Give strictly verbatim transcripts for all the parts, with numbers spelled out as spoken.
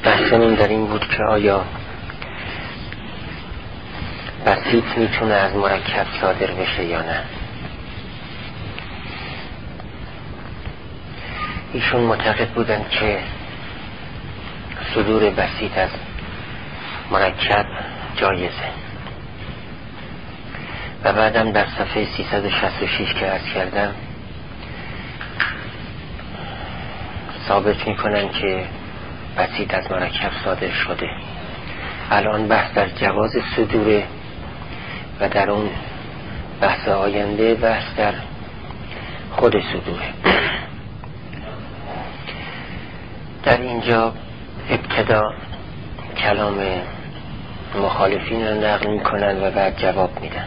بحثمون در این بود که آیا بسیط میتونه از مرکب صادر بشه یا نه. ایشون معتقد بودن که صدور بسیط از مرکب جایزه و بعدم در صفحه سیصد و شصت و شش که عرض کردم ثابت میکنن که بسیط از مرکب صادر شده. الان بحث در جواز صدوره و در اون بحث آینده بحث در خود صدوره. در اینجا ابتدا کلام مخالفین رو نقل میکنن و بعد جواب میدن.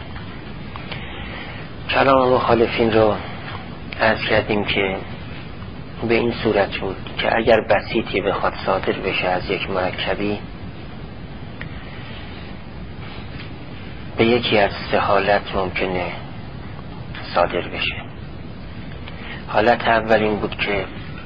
کلام مخالفین رو عرض کردیم که به این صورت بود که اگر بسیطی بخواد صادر بشه از یک مرکبی به یکی از سه حالت ممکنه صادر بشه. حالت اول این بود که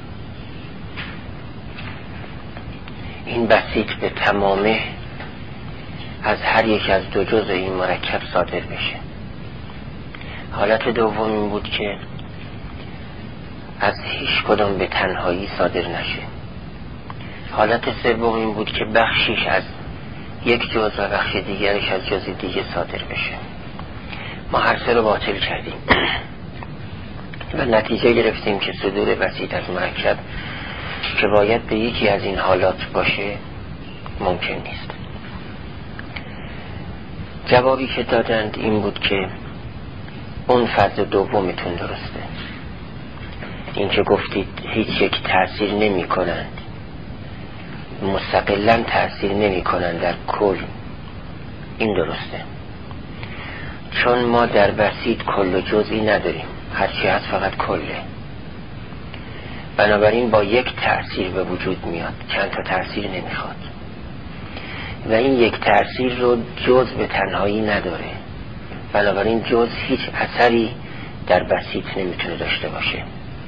این بسیط به تمامه از هر یک از دو جزء این مرکب صادر بشه. حالت دوم این بود که از هیچ کدام به تنهایی صادر نشه. حالت سوم این بود که بخشیش از یک جزء و بخش دیگرش از جزء دیگه صادر بشه. ما هر سه رو باطل کردیم و نتیجه گرفتیم که صدور بسیط از مرکب که باید به یکی از این حالات باشه ممکن نیست. جوابی که دادند این بود که اون فرض دومتون درسته، این که گفتید هیچ یک تأثیر نمی کنند، مستقلاً تأثیر نمی کنند در کل، این درسته، چون ما در بسیط کل و جزئی نداریم، هرچی هست فقط کله. بنابراین با یک تأثیر به وجود میاد، چند تا تأثیر نمیخواد و این یک تأثیر رو جز به تنهایی نداره. بنابراین جز هیچ اثری در بسیط نمیتونه داشته باشه،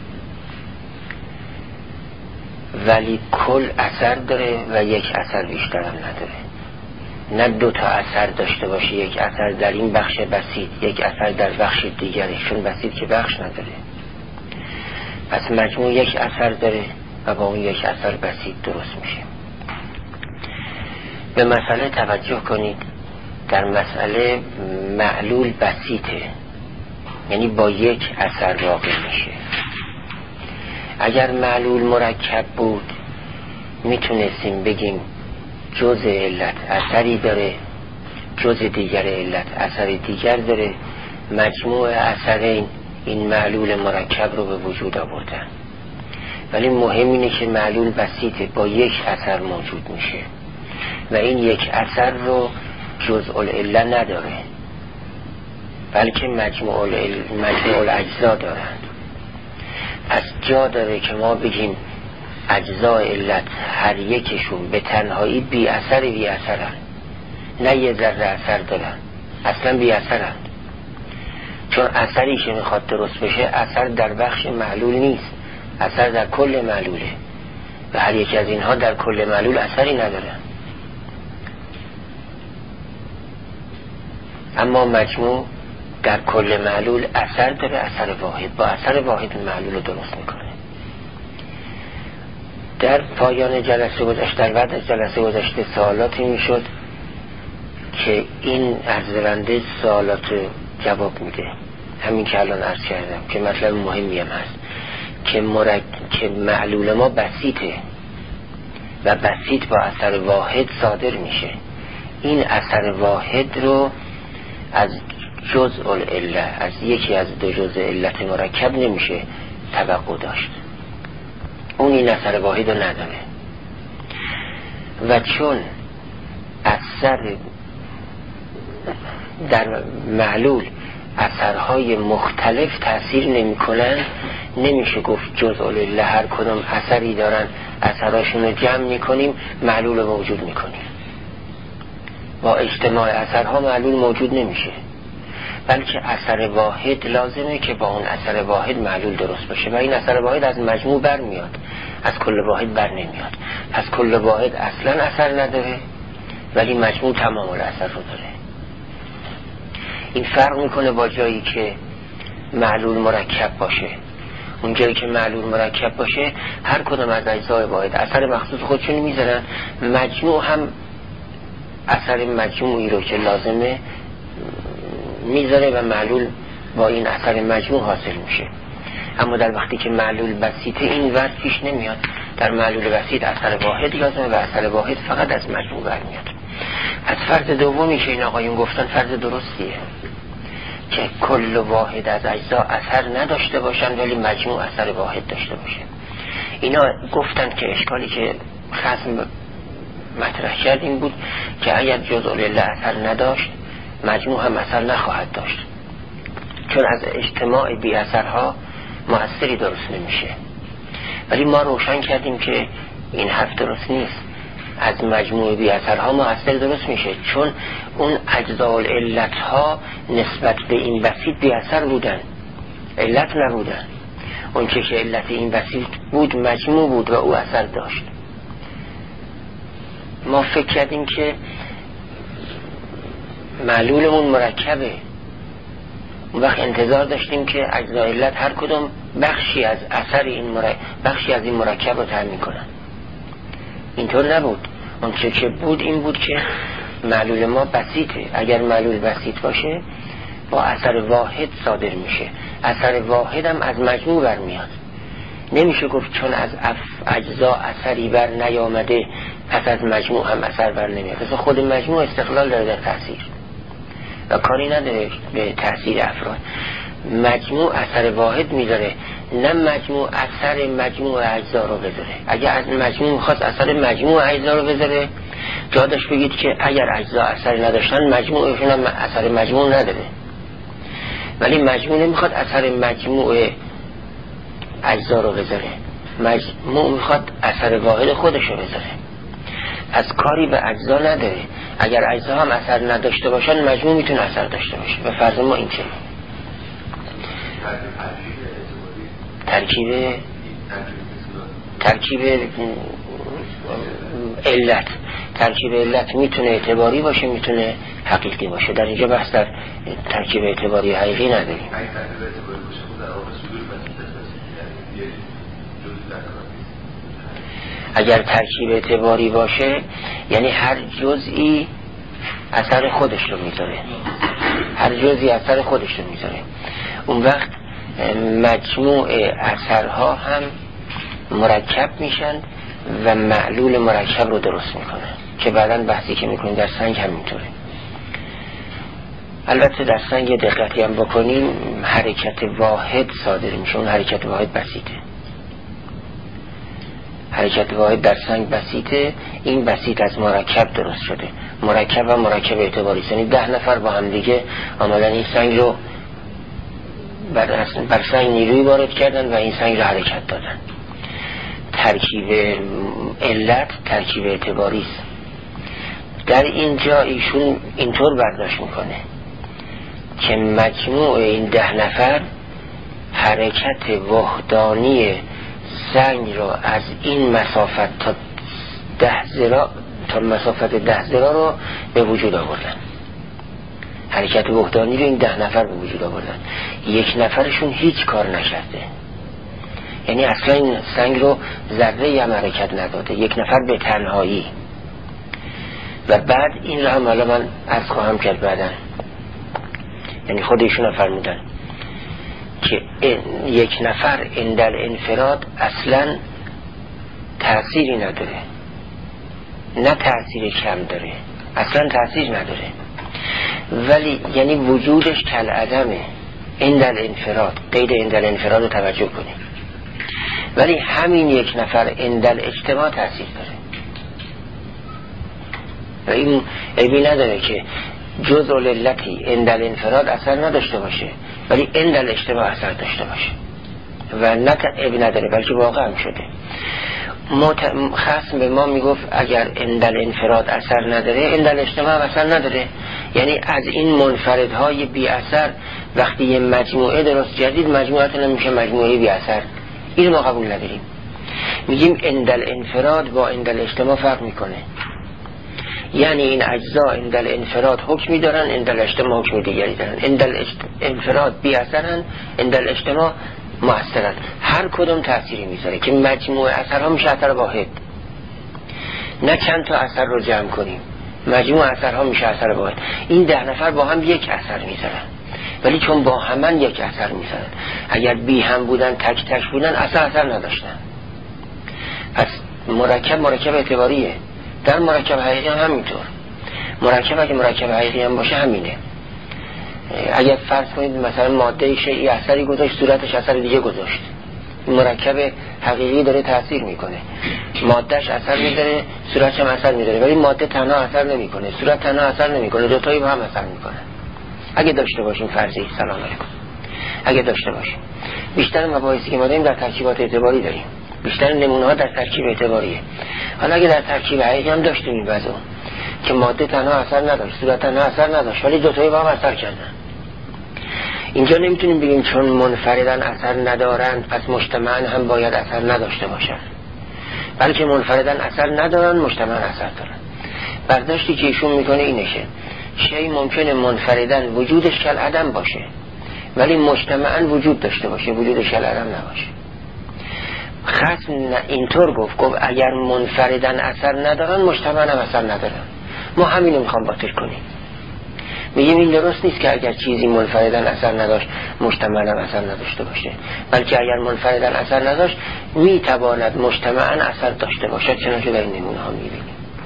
ولی کل اثر داره و یک اثر بیشتر هم نداره. نه دو تا اثر داشته باشه، یک اثر در این بخش بسیط، یک اثر در بخش دیگری، چون بسیط که بخش نداره. پس مجموع یک اثر داره و با اون یک اثر بسیط درست میشه. به مسئله توجه کنید. در مسئله معلول بسیطه، یعنی با یک اثر واقع میشه. اگر معلول مرکب بود میتونستیم بگیم جزء علت اثری داره، جزء دیگر علت اثر دیگر داره، مجموع اثرین این معلول مرکب رو به وجود آوردن. ولی مهم اینه که معلول بسیطه، با یک اثر موجود میشه و این یک اثر رو جزء العله نداره، بلکه مجموع مجموع الاجزا دارند. پس جا داره که ما بگیم اجزای علت هر یکشون به تنهایی بی اثر بی اثرن، نه یه ذره اثر دارن، اصلا بی اثرن. چون اثری که میخواد درست بشه اثر در بخش معلول نیست، اثر در کل معلوله و هر یک از اینها در کل معلول اثری ندارن. اما مجموع در کل معلول اثر داره، اثر واحد، با اثر واحد معلول رو درست میکنه. در پایان جلسه گذشته، در بعد از جلسه گذشته سوالاتی میشد که این عرضونده سوالات جواب میده، همین که الان عرض کردم که مطلب مهمی هم هست که مرک... که معلول ما بسیطه و بسیط با اثر واحد صادر میشه. این اثر واحد رو از جزء العله، از یکی از دو جزء علت مرکب نمیشه توقع داشت. اون این اثر واحد رو نداره و چون اثر در معلول اثرهای مختلف تأثیر نمی کنن، نمیشه گفت جزء العله هر کدام اثری دارن اثراشون رو جمع میکنیم معلول رو موجود میکنیم. با اجتماع اثرها معلول موجود نمیشه، بلکه اثر واحد لازمه که با اون اثر واحد معلول درست بشه و این اثر واحد از مجموع برمیاد، از کل واحد بر نمیاد. پس کل واحد اصلا اثر نداره ولی مجموع تمام الاثر رو داره. این فرق میکنه با جایی که معلول مرکب باشه. اون جایی که معلول مرکب باشه هر کدام از اجزای واحد اثر مخصوص خودشون میذارن، مجموع هم اثر مجموعی رو که لازمه میذاره و معلول با این اثر مجموع حاصل میشه. اما در وقتی که معلول بسیطه این وضع پیش نمیاد. در معلول بسیط اثر واحد لازمه و اثر واحد فقط از مجموع برمیاد. از فرض دومی که این آقایون گفتن فرض درستیه که کل واحد از اجزا اثر نداشته باشن ولی مجموع اثر واحد داشته باشه. اینا گفتن که اشکالی که خصم مطرح کرد این بود که اگر جزء العله اثر نداشت مجموع هم اثر نخواهد داشت، چون از اجتماع بی اثرها مؤثری درست نمیشه. ولی ما روشن کردیم که این حرف درست نیست. از مجموع بی اثرها مؤثر درست میشه، چون اون اجزاء العلت ها نسبت به این بسیط بی اثر بودن، علت نبودن. اون چه که علت این بسیط بود مجموع بود و او اثر داشت. ما فکر کردیم که معلولمون مرکبه، اون وقت انتظار داشتیم که اجزای علت هر کدوم بخشی از اثر این مرکب بخشی از این مرکب رو تامین کنن. اینطور نبود. اون چه که بود این بود که معلول ما بسیطه. اگر معلول بسیط باشه با اثر واحد صادر میشه، اثر واحد هم از مجموع برمیاد. نمیشه گفت چون از اجزا اثری بر نیامده پس از مجموع هم اثر بر نمیاد. پس خود مجموع استقلال داره در تأثیر و کاری نداره به تأثیر افراد. مجموع اثر واحد میذاره، نه مجموع اثر مجموع اجزا رو بذاره. اگر از مجموع میخواست اثر مجموع اجزا رو بذاره جا داشت بگید که اگر اجزا اثر نداشتن مجموعشون هم اثر مجموع نداره. ولی مجموع نمیخواد اثر مجموع اجزا رو بذاره، مجموع میخواد اثر واحد خودش رو بذاره. از کاری به اجزا نداره. اگر اجزا هم اثر نداشته باشن مجموع میتونه اثر داشته باشه. و فرض ما این چه ترکیب ترکیب علت ترکیب علت میتونه اعتباری باشه میتونه حقیقی باشه. در اینجا بحث در ترکیب اعتباری حقیقی نداریم. اگر ترکیب اعتباری باشه یعنی هر جزئی اثر خودش رو میذاره، هر جزئی اثر خودش رو میذاره. اون وقت مجموع اثرها هم مرکب میشن و معلول مرکب رو درست میکنن که بعداً بحثی که میکنیم در سنگ هم اینطوره. البته در سنگ دقتی هم بکنیم حرکت واحد صادر میشه. اون حرکت واحد بسیطه. حرکت واحد در سنگ بسیطه. این بسیط از مرکب درست شده. مرکب و مرکب اعتباری، یعنی ده نفر با هم دیگه آمدن این سنگ رو بر, بر سنگ نیروی وارد کردن و این سنگ رو حرکت دادن. ترکیب علت ترکیب اعتباری است. در اینجا ایشون اینطور برداشت میکنه که مجموع این ده نفر حرکت وحدانی سنگ را از این مسافت تا ده ذراع تا مسافت ده ذراع رو به وجود آوردن. حرکت وحدانی رو این ده نفر به وجود آوردن. یک نفرشون هیچ کار نکرده، یعنی اصلا این سنگ رو ذره هم حرکت نداده، یک نفر به تنهایی. و بعد این رو هم حالا من عرض خواهم کرد بعدن، یعنی خودشون فرمودن که یک نفر اندل انفراد اصلا تأثیری نداره، نه تأثیر کم داره، اصلا تأثیر نداره، ولی یعنی وجودش کل عدمه. اندل انفراد، قید اندل انفراد رو توجه کنیم. ولی همین یک نفر اندل اجتماع تأثیر داره و این عیبی نداره که جزء العلتی اندل انفراد اثر نداشته باشه ولی اندل اجتماع اثر داشته باشه و نه عیبی نداره بلکه واقع هم شده. مت... خصم به ما میگفت اگر اندل انفراد اثر نداره اندل اجتماع اثر نداره، یعنی از این منفردهای بی اثر وقتی یه مجموعه درست جدید مجموعه نمیشه مجموعه بی اثر. این ما قبول نداریم. میگیم اندل انفراد با اندل اجتماع فرق میکنه. یعنی این اجزا اندل انفراد حکمی دارن، اندل اجتماع حکم دیگری دارن. اندل انفراد بی اثرن، اندل اجتماع مؤثرن. هر کدوم تأثیری میذاره که مجموع اثرها میشه اثر واحد. نه چند تا اثر رو جمع کنیم، مجموع اثرها میشه اثر واحد. این ده نفر با هم یک اثر میذارن، ولی چون با همن یک اثر میذارن. اگر بی هم بودن، تک تک بودن، اثر اثر نداشتن. پس مرکب مرکب اعتباریه. در مرکب حقیقی هم همینطور. مرکب اگه مرکب حقیقی هم باشه همینه. اگر فرض کنید مثلا ماده شیئی اثری گذاشت، صورتش اثر دیگه گذاشت، مرکب حقیقی داره تأثیر میکنه. مادهش اثر میذاره، صورتش هم اثر میذاره، ولی ماده تنها اثر نمیکنه، صورت تنها اثر نمیکنه، دو تایی با هم اثر میکنه. اگه داشته باشیم فرضی، سلام علیکم، اگه داشته باشیم. بیشتر مباحثی که ما داریم در ترکیبات اعتباری داریم، بیشتر نمونه ها در ترکیب اعتباریه. حالا اگه در ترکیب حقیقی هم داشتیم این وضع که ماده تنها اثر نداشت، صورت تنها اثر نداشت، ولی دو تایی با هم اثر کردن، اینجا نمیتونیم بگیم چون منفردن اثر ندارن پس مجتمعاً هم باید اثر نداشته باشن، بلکه منفردن اثر ندارن، مجتمعاً اثر دارن. برداشتی که ایشون میکنه اینشه، شی ممکنه منفردن وجودش کل عدم باشه، ولی مجتمعاً وجود داشته باشه، وجودش کل عدم نباشه. خصم اینطور گفت، گفت اگر منفردن اثر ندارن، مجتمعاً هم اثر ندارن. ما همینو میخوام باطل کنیم. میگیم این درست نیست که اگر چیزی منفردن اثر نداشت، مجتمعاً هم اثر نداشته باشه، بلکه اگر منفردن اثر نداشت، میتواند مجتمعاً اثر داشته باشد، چنانچه در این نمونه ها میبینیم.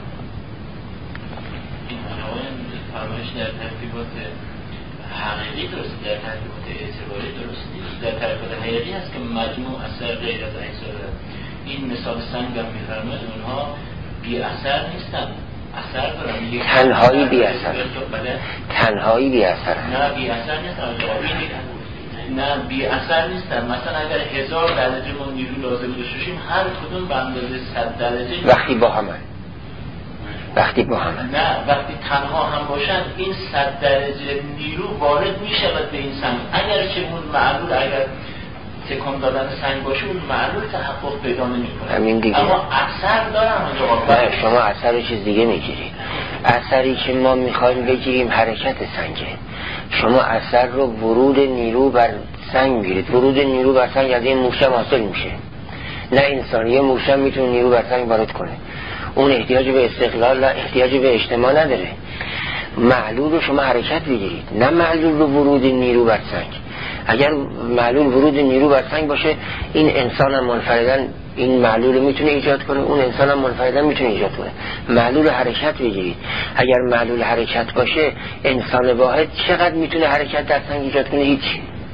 این فرمایش در ترتیبات حقیقی درست، در ترتیبات اعتباری درست نیست. در ترتیبات حقیقی هست که مجموع اثر غیر از اجزا دارد. این مثال سنگ هم میفرماید اونها بی اثر نیستن، اثر دارن. تنهایی بی اثر، تنهایی بی اثر، نه بی اثر نیستن، نه بی اثر نیستن. مثلا اگر هزار درجه ما نیرو لازم داشتیم، هر کدوم به اندازه صد درجه وقتی با همن، وقتی با همن نه وقتی تنها هم باشن، این صد درجه نیرو وارد می شود به این سنگ. اگر چه اون معلول، اگر تکان دادن سنگ باشه، اون معلول تحقق پیدا نمی‌کنه. همین دیگه. اما اثر دارن. نه شما اثر رو چیز دیگه میگیرید. اثری که ما میخوایم بگیریم حرکت سنگه. شما اثر رو ورود نیرو بر سنگ میگیرید. ورود نیرو بر سنگ از این موشم حاصل میشه. نه انسانی یه موشم میتونه نیرو بر سنگ وارد کنه. اون احتیاج به استقلال، احتیاج به اجتماع نداره. معلول رو شما حرکت بگیرید، نه معلول رو ورود نیرو بر سنگ. اگر معلول ورود نیرو بر سنگ باشه، این انسان هم منفردن این معلول رو میتونه ایجاد کنه، اون انسان هم منفردن میتونه ایجاد کنه. معلول حرکت بگیرید. اگر معلول حرکت باشه، انسان واحد چقدر میتونه حرکت در سنگ ایجاد کنه؟ هیچ.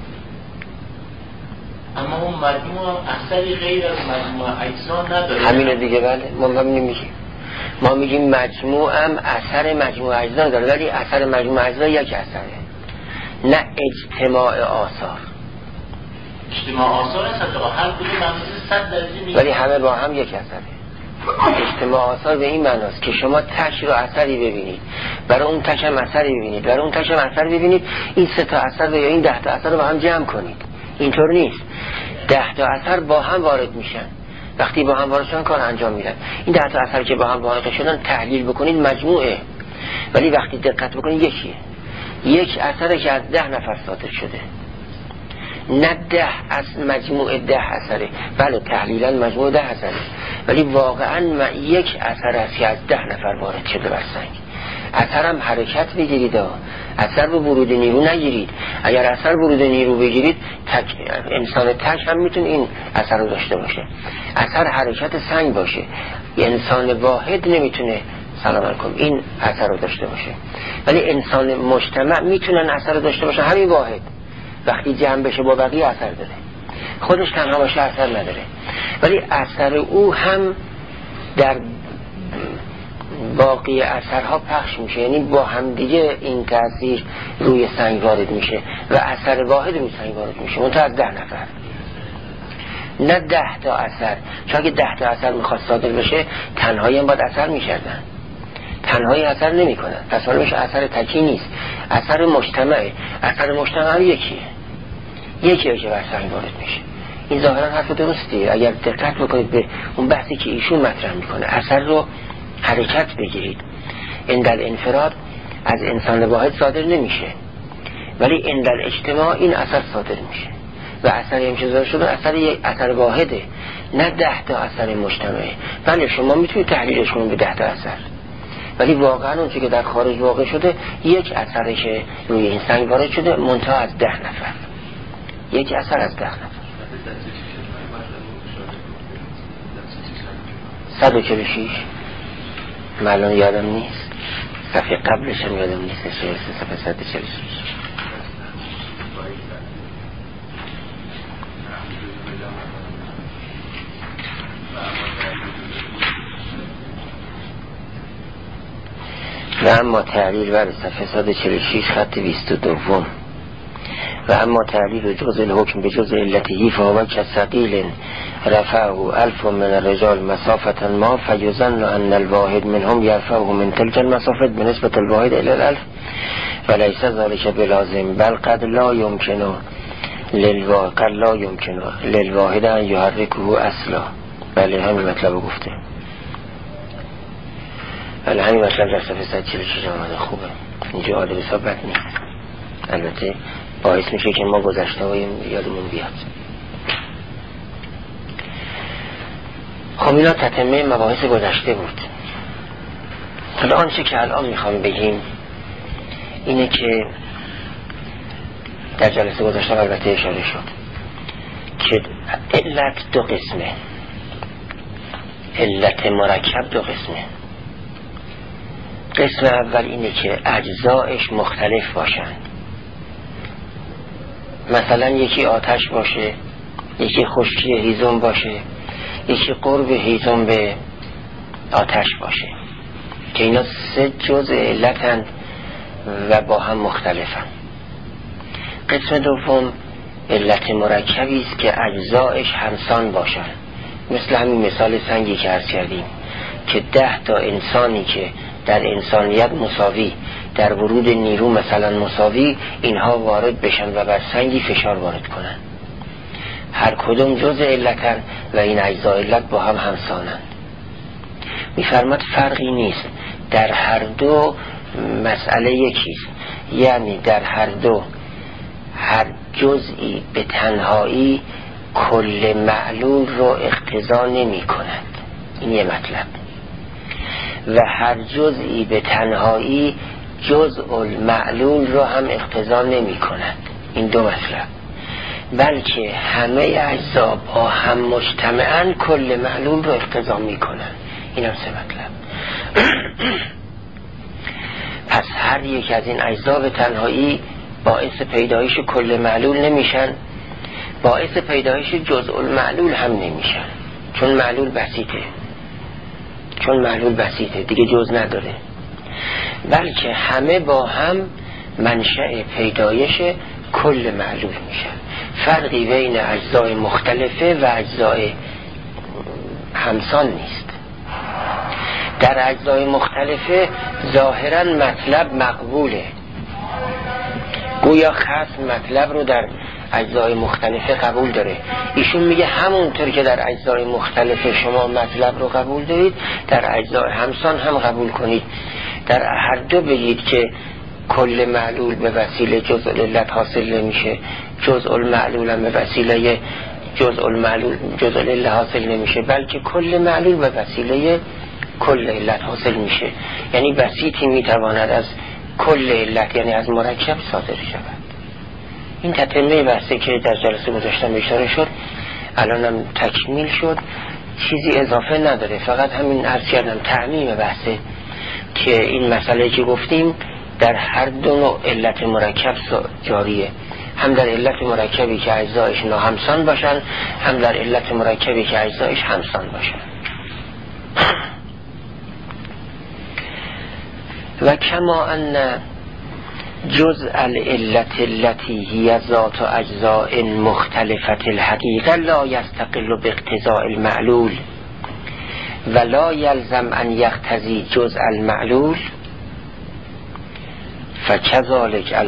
اما اون مجموع اثری غیر از مجموع اجزا نداره. همینه دیگه. بله ما همین میگیم. ما میگیم مجموع هم اثر مجموع اجزا داره، ولی اثر مجموع اجزا یک اثره، نه اجتماع آثار. اجتماع آثار هست تا هر کدوم اندازه صد درجه میشه، ولی همه با هم یک اثره. اجتماع آثار به این معناست که شما تک رو اثری ببینید، برای اون تک هم اثری ببینید، برای اون تک هم اثر ببینید، این سه تا اثر یا این ده تا اثر رو با هم جمع کنید. اینطور نیست. ده تا اثر با هم وارد میشن. وقتی با هم وارد شدن کار انجام میدن. این ده تا اثر که با هم وارد شدن تحلیل بکنید مجموعه، ولی وقتی دقت بکنید یکیه. یک اثره که از ده نفر صادر شده، نه ده از مجموع ده اثره. بله تحلیلا مجموع ده اثره، ولی واقعا یک اثر است که از ده نفر وارد شده بر سنگ. اثر هم حرکت بگیرید، اثر به ورود نیرو نگیرید. اگر اثر ورود نیرو بگیرید، تک انسان تک هم میتونه این اثر رو داشته باشه. اثر حرکت سنگ باشه، انسان واحد نمیتونه سلام علیکم این اثر رو داشته باشه، ولی انسان مجتمع میتونن اثر رو داشته باشه. همین واحد وقتی جمع بشه با بقیه اثر داره، خودش تنها باشه اثر نداره، ولی اثر او هم در باقی اثرها پخش میشه. یعنی با هم دیگه این تأثیر روی سنگ وارد میشه و اثر واحد روی سنگ وارد میشه، منتها از ده نفر، نه ده تا اثر. چون اگه ده تا اثر میخواد صادر بشه، تنهایی هم باید اثر میشدن، تنهایی اثر نمی کنن، پس حالا میشه اثر تکی نیست، اثر مجتمعه. اثر مجتمع یکیه، یکیه که بر سنگ وارد میشه. این ظاهرا حرف درسته. اگر دقت بکنید به اون بحثی که ایشون مطرح میکنه، اثر رو حرکت بگیرید. اندل انفراد از انسان واحد صادر نمیشه، ولی اندل اجتماع این اثر صادر میشه و اثر امتزاج شده اثر یک اثر واحده، نه ده تا اثر مجتمعه. بله شما میتونید تحلیلش کنید به ده تا اثر، ولی واقعا اون چیزی که در خارج واقع شده یک اثری که روی این سنگ وارد شده منتها از ده نفر، یک اثر از ده نفر. صد و چهل و شیش معلوم یادم نیست، صفحه قبلش هم یادم نیست، صفحه صد و چهل و شیش. و اما تعلیل بر صفحه صد و چهل و شیش خط بیست و دوم. و اما تعلیل جزء الحکم به جزء علته فهو کثقیل رفعه الف من الرجال مسافة ما فیظن ان الواحد منهم یرفعه من تلك المسافة بنسبة الواحد الى الالف وليس ذلك بلازم بل قد لا يمكن للواحد قد لا يمكن للواحد ان يحركه اصلا. بله همین مطلب گفته. بله همین مطلب در صفحه صد و چهل و شیش آمده. خوبه اینجا عادل حسابت نیست، البته باعث میشه که ما گذشته های یادمون بیاد. خب اینا تتمه مباحث گذشته بود. حالا آنچه که الان میخوام بگیم اینه که در جلسه گذشته البته اشاره شد که علت دو قسمه، علت مرکب دو قسمه. قسم اول اینه که اجزایش مختلف باشن، مثلا یکی آتش باشه، یکی خشکی هیزم باشه، یکی قرب هیزم به آتش باشه، که اینا سه جزء علتن و با هم مختلفن. قسم دوم علت مرکبی است که اجزایش همسان باشن، مثل همین مثال سنگی که عرض کردیم که ده تا انسانی که در انسانیت مساوی، در ورود نیرو مثلا مساوی، اینها وارد بشن و بر سنگی فشار وارد کنن، هر کدوم جزء علتن و این اجزای علت با هم همسانن. میفرماد فرقی نیست، در هر دو مسئله یکیست، یعنی در هر دو هر جزئی به تنهایی کل معلول رو اقتضا نمی کند، این یه مطلب، و هر جزئی به تنهایی جزء المعلول رو هم اقتضا نمی کند، این دو مطلب، بلکه همه اجزا با هم مجتمعاً کل معلول رو اقتضا می کنند، این هم سه مطلب. پس هر یک از این اجزا به تنهایی باعث پیدایش کل معلول نمیشن، باعث پیدایش جزء المعلول هم نمیشن، چون معلول بسیطه، چون معلول بسیطه دیگه جز نداره، بلکه همه با هم منشأ پیدایش کل معلول میشن. فرقی بین اجزای مختلفه و اجزای همسان نیست. در اجزای مختلفه ظاهرا مطلب مقبوله، گویا خصم مطلب رو در اجزای مختلفه قبول داره. ایشون میگه همونطور که در اجزای مختلفه شما مطلب رو قبول دارید، در اجزای همسان هم قبول کنید. در هر دو بگید که کل معلول به وسیله جزء علت حاصل نمیشه، جزء المعلول هم به وسیله جزء المعلول جزء علت حاصل نمیشه، بلکه کل معلول به وسیله کل علت حاصل میشه. یعنی بسیطی میتواند از کل علت، یعنی از مرکب صادر شود. این تتمه بحثی که در جلسه گذاشتم اشاره شد الانم تکمیل شد، چیزی اضافه نداره، فقط همین عرض کردم تعمیم بحثه که این مسئله که گفتیم در هر دو نوع علت مرکب جاریه، هم در علت مرکبی که اجزایش ناهمسان باشن، هم در علت مرکبی که اجزایش همسان باشن. و کما ان جزء العلت التي هي ذات اجزاء مختلفة الحقیقه لا يستقل باقتضاء المعلول ولا يلزم ان يقتضي جزء المعلول فكذلك الاجزاء التي تكون من نوع واحد.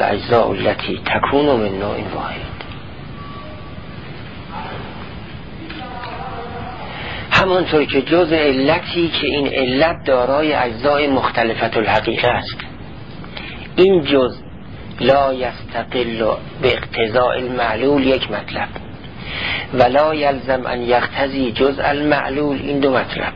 همانطور که جز علتی که این علت دارای اجزای مختلفت الحقیقه است. این جز لا یستقل به اقتضاء المعلول یک مطلب، ولا یلزم ان یقتضی جزء المعلول این دو مطلب.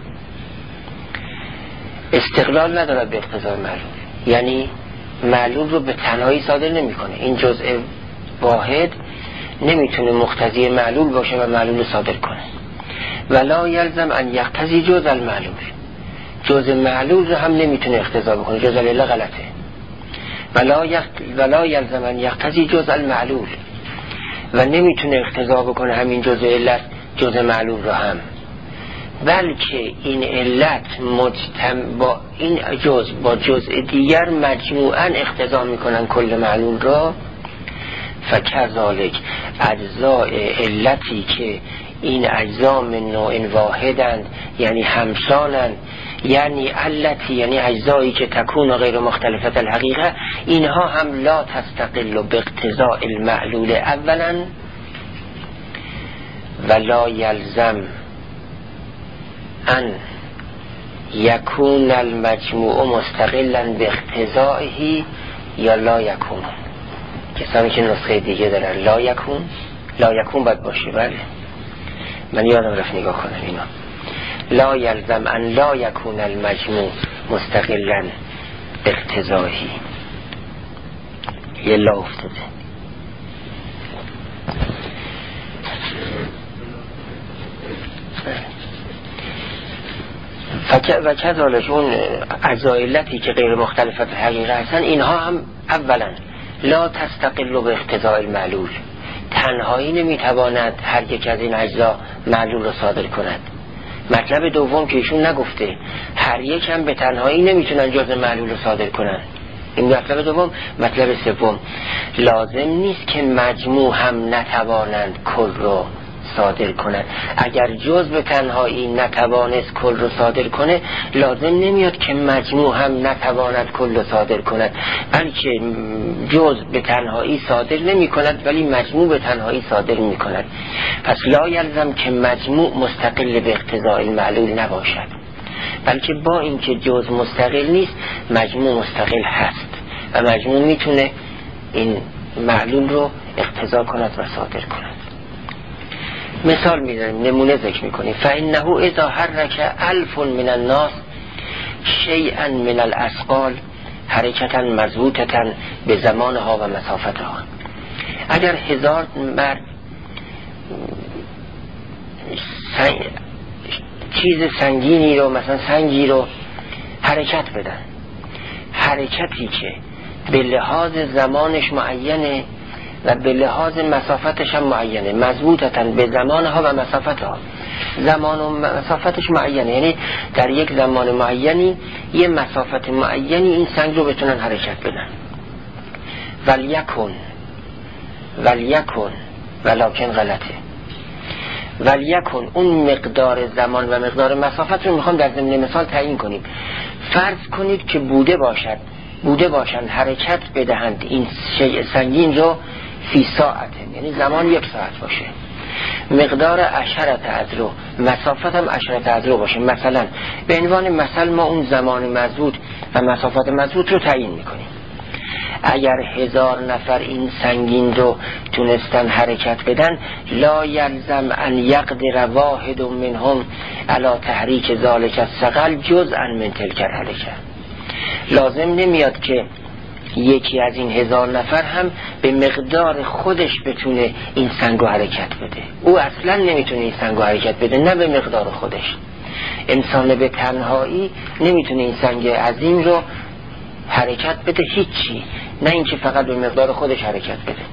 استقلال ندارد به اقتضاء معلول، یعنی معلول رو به تنهایی صادر نمی کنه. این جزء واحد نمیتونه مقتضی معلول باشه و معلول رو صادر کنه. ولا یلزم ان یقتضی جزء المعلول، جزء معلول رو هم نمیتونه اقتضا بکنه، جزء العله غلطه. ولا یق... ولا یلزم ان یقتضی جزء المعلول، و نمیتونه اقتضا بکنه همین جزء علت جزء معلول رو هم، بلکه این علت مجتمع با این جزء با جزء دیگر مجموعاً اقتضا میکنن کل معلول را. فکذالک اجزای علتی که این اجزا من نوع واحدند، یعنی همسانند، یعنی علتی یعنی اجزایی که تکون غیر مختلفت الحقیقه، اینها هم لا تستقل باقتضاء المعلول اولا، ولا یلزم ان یکون المجموع مستقلا باقتضائه یا لا یکون. کسانی که نسخه دیگه دارن لا یکون، لا یکون باید باشه. بله من یادم رفت نگاه کنم اینا. لا یلزم ان لا یکون المجموع مستقلا باقتضائه، یه لا افتاده. و کذالک اون اجزای علتی که غیر مختلفت حقیقه هستن، اینها هم اولا لا تستقل به اقتضاء المعلول، تنهایی نمیتواند هر یک از این اجزا معلول رو صادر کند. مطلب دوم که ایشون نگفته، هر یک هم به تنهایی نمیتونن جزء معلول رو صادر کنن. این مطلب دوم. مطلب سوم، لازم نیست که مجموع هم نتوانند کل رو صادر کنند. اگر جز به تنهایی نتوانست کل رو صادر کنه، لازم نمیاد که مجموع هم نتواند کل رو صادر کند، بلکه جز به تنهایی صادر نمی کند ولی مجموع به تنهایی صادر می کند. پس لا یلزم که مجموع مستقل به اقتضاء المعلول نباشد، بلکه با اینکه جز مستقل نیست مجموع مستقل هست و مجموع میتونه این معلول رو اقتضا کند و صادر کند. مثال می‌ذاریم، نمونه ذکر می‌کنیم. فإنه اذا حرک الف من الناس شیئا من الاثقال حرکتا مضبوطتا به زمانها و مسافتها. اگر هزار مرد سنگ... چیز سنگینی رو، مثلا سنگی رو حرکت بدن، حرکتی که به لحاظ زمانش معینه و به لحاظ مسافتش هم معینه، مضبوطتاً به زمانها و مسافتها. زمان و مسافتش معینه، یعنی در یک زمان معینی یه مسافت معینی این سنگ رو بتونن حرکت بدن. ولیکن ولیکن ولکن غلطه. ولیکن اون مقدار زمان و مقدار مسافت رو میخوام در ضمن مثال تعیین کنیم. فرض کنید که بوده باشد بوده باشند حرکت بدهند این شیء سنگین رو فی ساعت، یعنی زمان یک ساعت باشه، مقدار عشرت اذرو، مسافت هم عشرت اذرو باشه. مثلا به عنوان مثل ما اون زمان مضبوط و مسافت مضبوط رو تعیین میکنیم. اگر هزار نفر این سنگین رو تونستن حرکت بدن، لا یلزم ان یقدر واحد منهم علی تحریک ذالک الثقل جزءا من تلک الحرکه. لازم نمیاد که یکی از این هزار نفر هم به مقدار خودش بتونه این سنگو حرکت بده. او اصلا نمیتونه این سنگو حرکت بده، نه به مقدار خودش. انسان به تنهایی نمیتونه این سنگ عظیم رو حرکت بده، هیچی، نه اینکه فقط به مقدار خودش حرکت بده.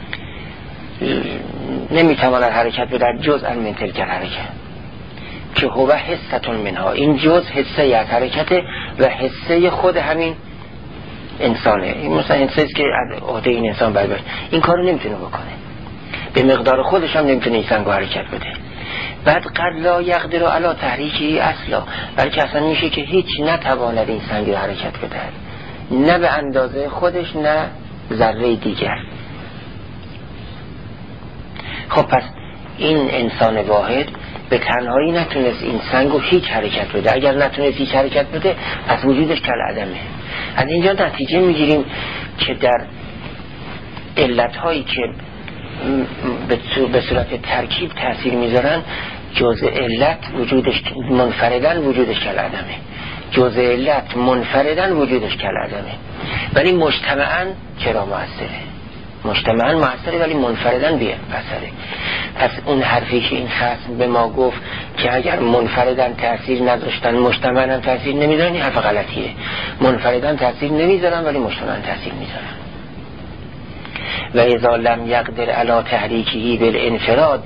نمیتواند حرکت بده جزءا من تلک الحرکه که هو حصتون منها. این جز حصه از حرکته و حصه خود همین انسانه. این مثلا انسانیست که عهده این انسان بر باشه، این کارو نمیتونه بکنه، به مقدار خودش هم نمیتونه این سنگو حرکت بده. بعد قد لا یقدر علی تحریکی اصلا، بلکه اصلا میشه که هیچ نتواند این سنگ رو حرکت بده، نه به اندازه خودش نه ذره دیگر. خب پس این انسان واحد به تنهایی نتونست این سنگو هیچ حرکت بده. اگر نتونست هیچ حرکت بده پس وجودش کالعدمه. از اینجا نتیجه میگیریم که در علتهایی که به صورت ترکیب تأثیر میذارن، جزء علت وجودش منفردن وجودش کالعدمه، جزء علت منفردن وجودش کالعدمه، ولی مجتمعاً چرا مؤثره؟ مجتمعاً مؤثره ولی منفردن بی اثره. پس اون حرفی که این خصم به ما گفت که اگر منفردن تأثیر نذاشتن مجتمعاً تأثیر نمیذارن، این حرف غلطیه. منفردن تأثیر نمیذارن ولی مجتمعاً تأثیر میذارن. و اذا لم یقدر علی تحریکه بالانفراد،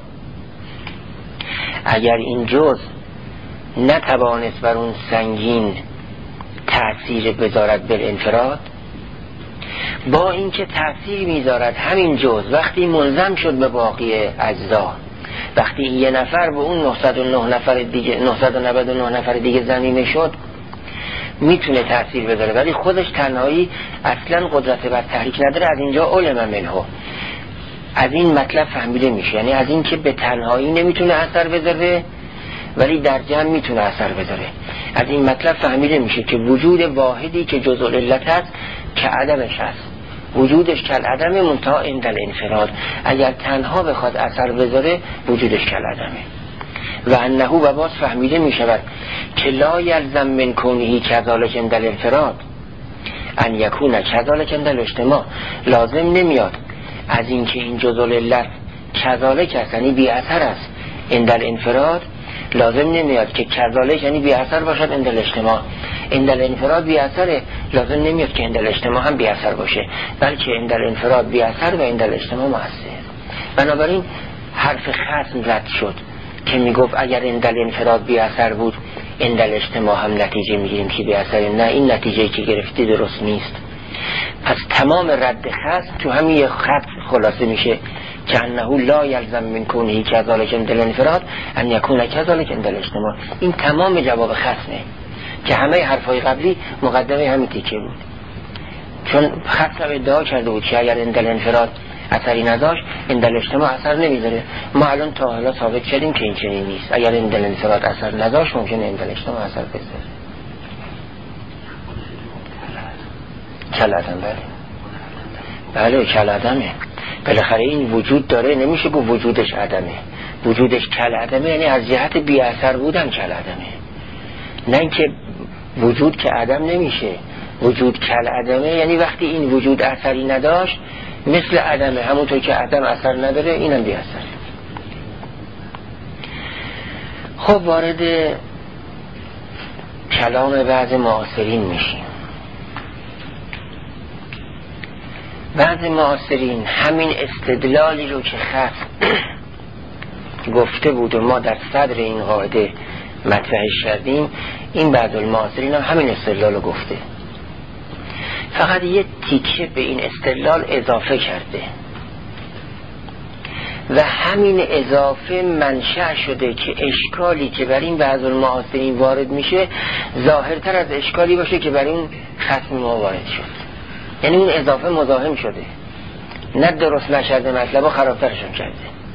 اگر این جز نتوانست بر اون سنگین تأثیر بذارد بالانفراد، با اینکه تأثیر میذارد همین جز وقتی ملزم شد به باقی اجزا، وقتی یه نفر به اون نهصد و نه نفر دیگه نهصد و نود و نه نفر دیگه ضمیمه شد میتونه تأثیر بذاره، ولی خودش تنهایی اصلا قدرت بر تحریک نداره. از اینجا علم منه، از این مطلب فهمیده میشه، یعنی از این که به تنهایی نمیتونه اثر بذاره ولی در جمع میتونه اثر بذاره. از این مطلب فهمیده میشه که وجود واحدی که جزء العلت هست که عدمش هست، وجودش کالعدم منتها عند الانفراد. اگر تنها بخواد اثر بذاره وجودش کالعدمه. و انه و باز فهمیده میشود که لا یلزم من کونه کذالک عند الانفراد ان یکون کذالک عند الاجتماع. لازم نمیاد از اینکه این جزء العلت کذالک است یعنی بی اثر است عند الانفراد، لازم نمیاد که کذالک یعنی بی اثر باشد عند الاجتماع. عند الانفراد بی اثره، لازم نمیاد که عند الاجتماع هم بی اثر باشه، بلکه عند الانفراد بی اثر و عند الاجتماع مؤثر. بنابراین حرف خصم رد شد که میگفت اگر عند الانفراد بی اثر بود عند الاجتماع هم نتیجه میگیریم که بی اثره. نه، این نتیجه که گرفتی درست نیست. پس تمام رد خصم تو همین یک خط خلاصه میشه که انه لا یلزم من کونه کذالک عند الانفراد ان یکون کذالک عند الاجتماع. این تمام جواب خصمه که همه حرفای قبلی مقدمه همین تیکه بود. چون خصم ادعا کرده بود که اگر عند الانفراد اثری نداشت عند الاجتماع اثر نمیذاره. ما الان تا حالا ثابت کردیم که این چنین نیست. اگر عند الانفراد اثر نداشت ممکنه عند الاجتماع اثر بذاره. کالعدم. بله بله کالعدمه. بالاخره این وجود داره، نمیشه گفت وجودش عدمه. وجودش کالعدمه یعنی از جهت بی اثر بودن کالعدمه، نه اینکه وجود که عدم نمیشه. وجود کالعدمه یعنی وقتی این وجود اثری نداشت مثل عدمه، همونطور که عدم اثر نداره اینم بی اثره. خب وارد کلام بعض معاصرین میشیم. بعض معاصرین همین استدلالی رو که خصم گفته بود و ما در صدر این قاعده مطرحش کردیم، این بعض المعاصرین هم همین استدلال رو گفته، فقط یه تیکه به این استدلال اضافه کرده و همین اضافه منشأ شده که اشکالی که بر این بعض المعاصرین وارد میشه ظاهرتر از اشکالی باشه که بر این خصم ما وارد شد. یعنی اون اضافه مزاحم شده، نه درست نشده، مطلب رو خرابترشون کرده.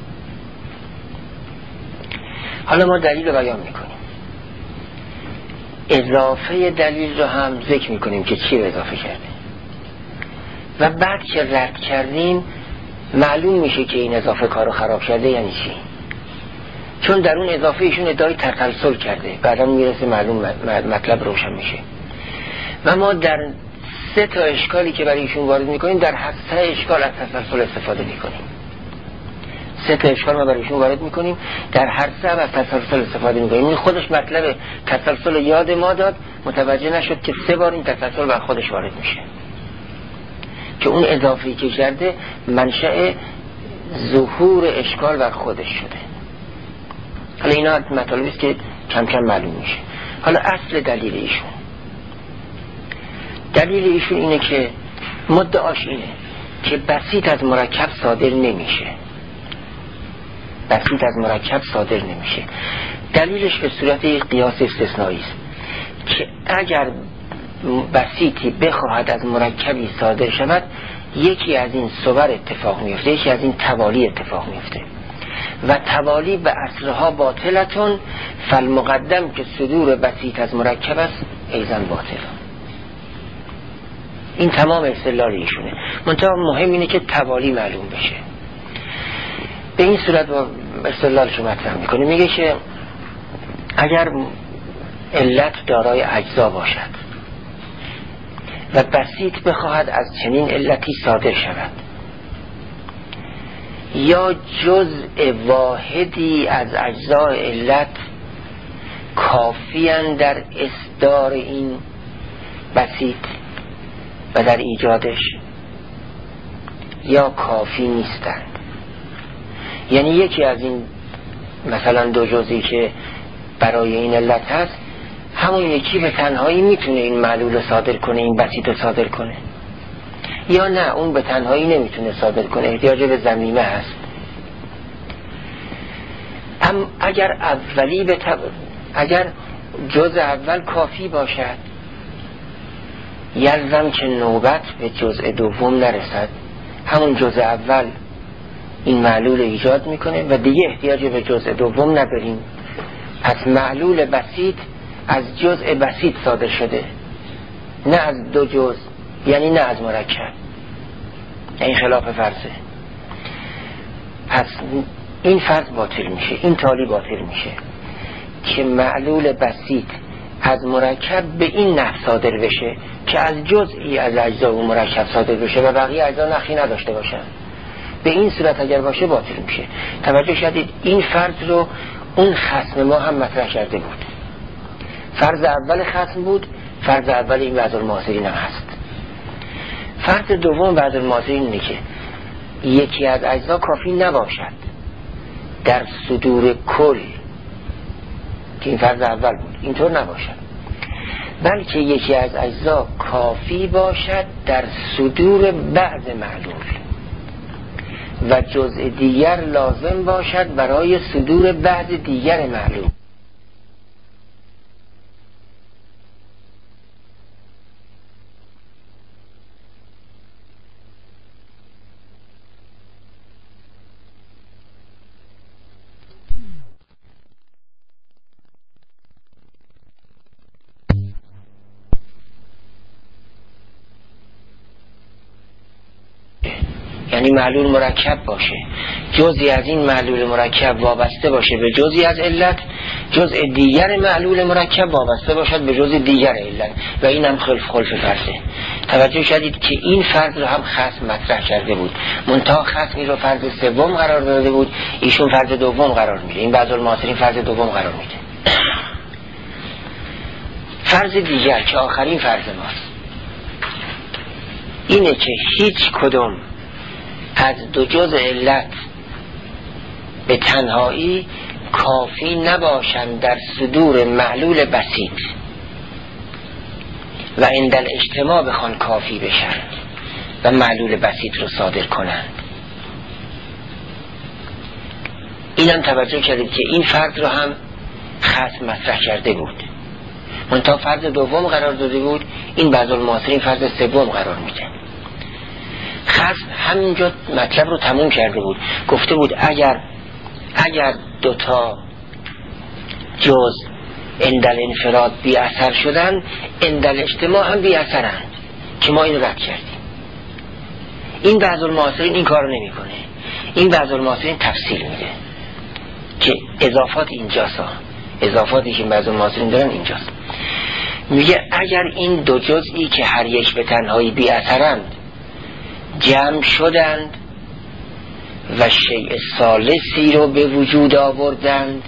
حالا ما دلیل رو بیان میکنیم، اضافه دلیل رو هم ذکر میکنیم که چی رو اضافه کرده و بعد که رد کردیم معلوم میشه که این اضافه کارو خراب کرده یعنی چی. چون در اون اضافه ایشون ادعای تسلسل کرده، بعدا میرسه معلوم مطلب روشن میشه. و ما در سه تا اشکالی که برای ایشون وارد میکنیم در هر سه اشکال از تسلسل استفاده میکنیم. سه تا اشکال ما برای ایشون وارد میکنیم، در هر سه از تسلسل استفاده میکنیم. این خودش مطلب تسلسل رو یاد ما داد، متوجه نشد که سه بار این تسلسل بر خودش وارد میشه، که اون اضافه‌ای که کرده منشأ ظهور اشکال بر خودش شده. حالا اینا مطالبی است که کم کم معلوم میشه. حالا اصل دلیل ایشون دلیل ایشون اینه که مدعاش اینه که بسیط از مرکب صادر نمیشه، بسیط از مرکب صادر نمیشه. دلیلش به صورت یک قیاس استثنایی است که اگر بسیطی بخواهد از مرکبی صادر شود یکی از این صور اتفاق میفته، یکی از این توالی اتفاق میفته. و توالی به اصلها باطلتون فالمقدم که صدور بسیط از مرکب است ایزن باطل. این تمام استدلال ایشونه. منتها مهم اینه که توالی معلوم بشه. به این صورت با استدلالش رو مطرح میکنه، میگه که اگر علت دارای اجزا باشد و بسیط بخواهد از چنین علتی صادر شود یا جزء واحدی از اجزای علت کافیاً در اصدار این بسیط و در ایجادش یا کافی نیستند. یعنی یکی از این مثلا دو جزئی که برای این علت هست، همون یکی به تنهایی میتونه این معلول رو صادر کنه، این بسیط رو صادر کنه، یا نه اون به تنهایی نمیتونه صادر کنه، احتیاج به ضمیمه هست. هم اگر اولی به تب... اگر جزء اول کافی باشد یلزم که نوبت به جزء دوم نرسد، همون جزء اول این معلول ایجاد میکنه و دیگه احتیاج به جزء دوم نداریم. پس معلول بسیط از جزء بسیط صادر شده، نه از دو جزء، یعنی نه از مرکب. این خلاف فرضه. پس این فرض باطل میشه، این تالی باطل میشه که معلول بسیط از مرکب به این نحو صادر بشه که از جزئی از اجزا و مرکب صادر بشه و بقیه اجزا نخی نداشته باشن. به این صورت اگر باشه باطل میشه. توجه شدید این فرض رو اون خصم ما هم مطرح کرده بود. فرض اول خصم بود، فرض اول این بعض المعاصرین هم هست. فرض دوم بعض المعاصرین اینه که یکی از اجزا کافی نباشد در صدور کل، که این فرض اول بود، اینطور نباشد، بلکه یکی از اجزا کافی باشد در صدور بعض معلول و جزء دیگر لازم باشد برای صدور بعض دیگر معلول. یعنی معلول مرکب باشه، جزئی از این معلول مرکب وابسته باشه به جزئی از علت، جزء دیگر معلول مرکب وابسته باشد به جزء دیگر علت و این هم خلف خلف فرضه. توجه شدید که این فرض رو هم خصم مطرح کرده بود، منتها خصمی رو فرض سوم قرار داده بود، ایشون فرض دوم قرار میده، این بعض المعاصرین فرض دوم قرار میده. فرض دیگر که آخرین فرض ماست اینه که هیچ کدوم از دو جزء علت به تنهایی کافی نباشند در صدور معلول بسیط و عند اجتماع بخوان کافی بشن و معلول بسیط رو صادر کنند. اینم توجه کردید که این فرض رو هم خصم مطرح کرده بود، منتها فرض دوم قرار داده بود، این بعض المعاصرین فرض سوم قرار میده. خصم همینجا مطلب رو تموم کرده بود، گفته بود اگر اگر دوتا جز اندل انفراد بی اثر شدن، اندل اجتماع هم بی اثرند که ما این رد کردیم. این بعض المعاصرین این کار رو نمی کنه، این بعض المعاصرین تفصیل میده که اضافات اینجاست، اضافاتی که بعض المعاصرین دارن اینجاست. میگه اگر این دو جزئی که هر یک به تنهایی بی اثرند جمع شدند و شیء ثالثی رو به وجود آوردند،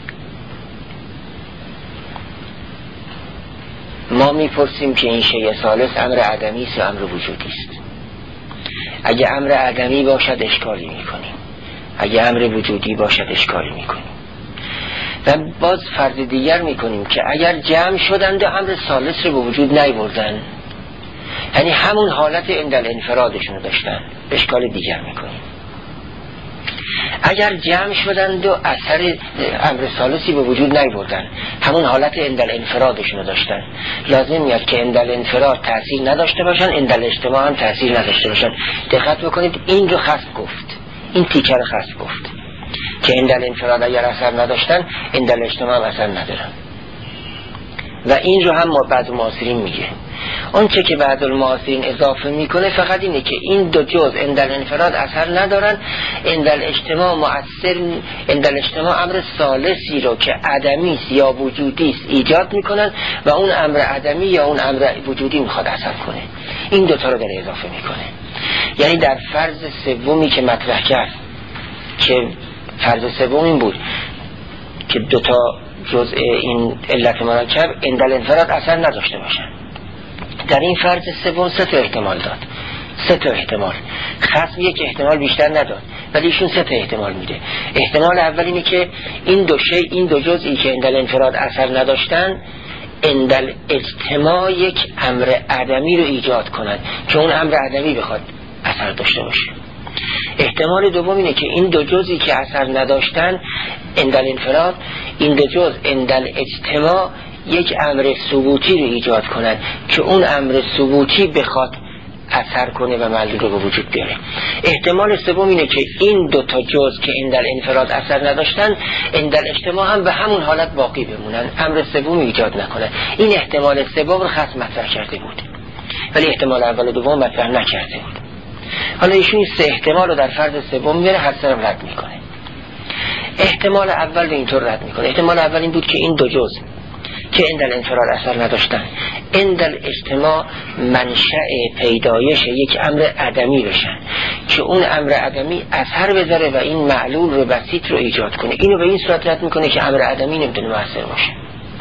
ما میپرسیم که این شیء ثالث امر عدمی است یا امر وجودی است. اگه امر عدمی باشد اشکالی میکنیم، اگه امر وجودی باشد اشکالی میکنیم. و باز فرض دیگر میکنیم که اگر جمع شدند و امر ثالث رو به وجود نیاوردند، یعنی همون حالت اندل انفرادشون داشتن، اشکال دیگر میکنیم. اگر جمع شدند و اثر امر ثالثی به وجود نیاوردن، همون حالت اندل انفرادشون داشتن، لازم میاد که اندل انفراد تأثیر نداشته باشن، اندل اجتماع هم تأثیر نداشته باشن. دقت بکنید این رو خصم گفت، این تیکه رو خصم گفت. که اندل انفراد اگر اثر نداشتن اندل اجتماع اثر ندارن. و این رو هم ما بعض معاصرین میگه. اون چه که بعض المعاصرین اضافه میکنه فقط اینه که این دو جز اندل انفراد اثر ندارن، اندل اجتماع مؤثر، اندل اجتماع امر ثالثی رو که عدمی است یا وجودی است ایجاد میکنن و اون امر عدمی یا اون امر وجودی میخواد اثر کنه. این دوتا رو داره اضافه میکنه. یعنی در فرض سومی که مطرح کرد که فرض سوم این بود که دوتا جزء این علت مرکب اندل انفراد اثر نداشته باشن. در این فرض سوم سه تا احتمال داد، سه تا احتمال. خصم یک احتمال بیشتر نداد ولی ایشون سه تا احتمال میده. احتمال اول اینه که این دو شی، این دو جزئی که اندل انفراد اثر نداشتن اندل اجتماع یک امر عدمی رو ایجاد کنن که اون امر عدمی بخواد اثر داشته باشه. احتمال دوم اینه که این دو جزئی که اثر نداشتن اندل انفراد، این دو جز اندل اجتماع یک امر ثبوتی رو ایجاد کنن که اون امر ثبوتی بخواد اثر کنه و معلول رو به وجود بیاره. احتمال سوم اینه که این دو تا جز که اندل انفراد اثر نداشتن اندل اجتماع هم به همون حالت باقی بمونن، امر سوم ایجاد نکنن. این احتمال سوم رو خاص مطرح کرده بود ولی احتمال اول و دوم مطرح نکرده بود. حالا ایشون سه احتمال رو در فرض سوم میاره، هر سه رو رد میکنه. احتمال اول رو اینطور رد میکنه. احتمال اول این بود که این دو جز که اندل انفراد اثر نداشتن اندل اجتماع منشأ پیدایش یک امر عدمی بشن که اون امر عدمی اثر بذاره و این معلول رو بسیط رو ایجاد کنه. اینو به این صورت رد میکنه که امر عدمی نمیتونه مؤثر باشه.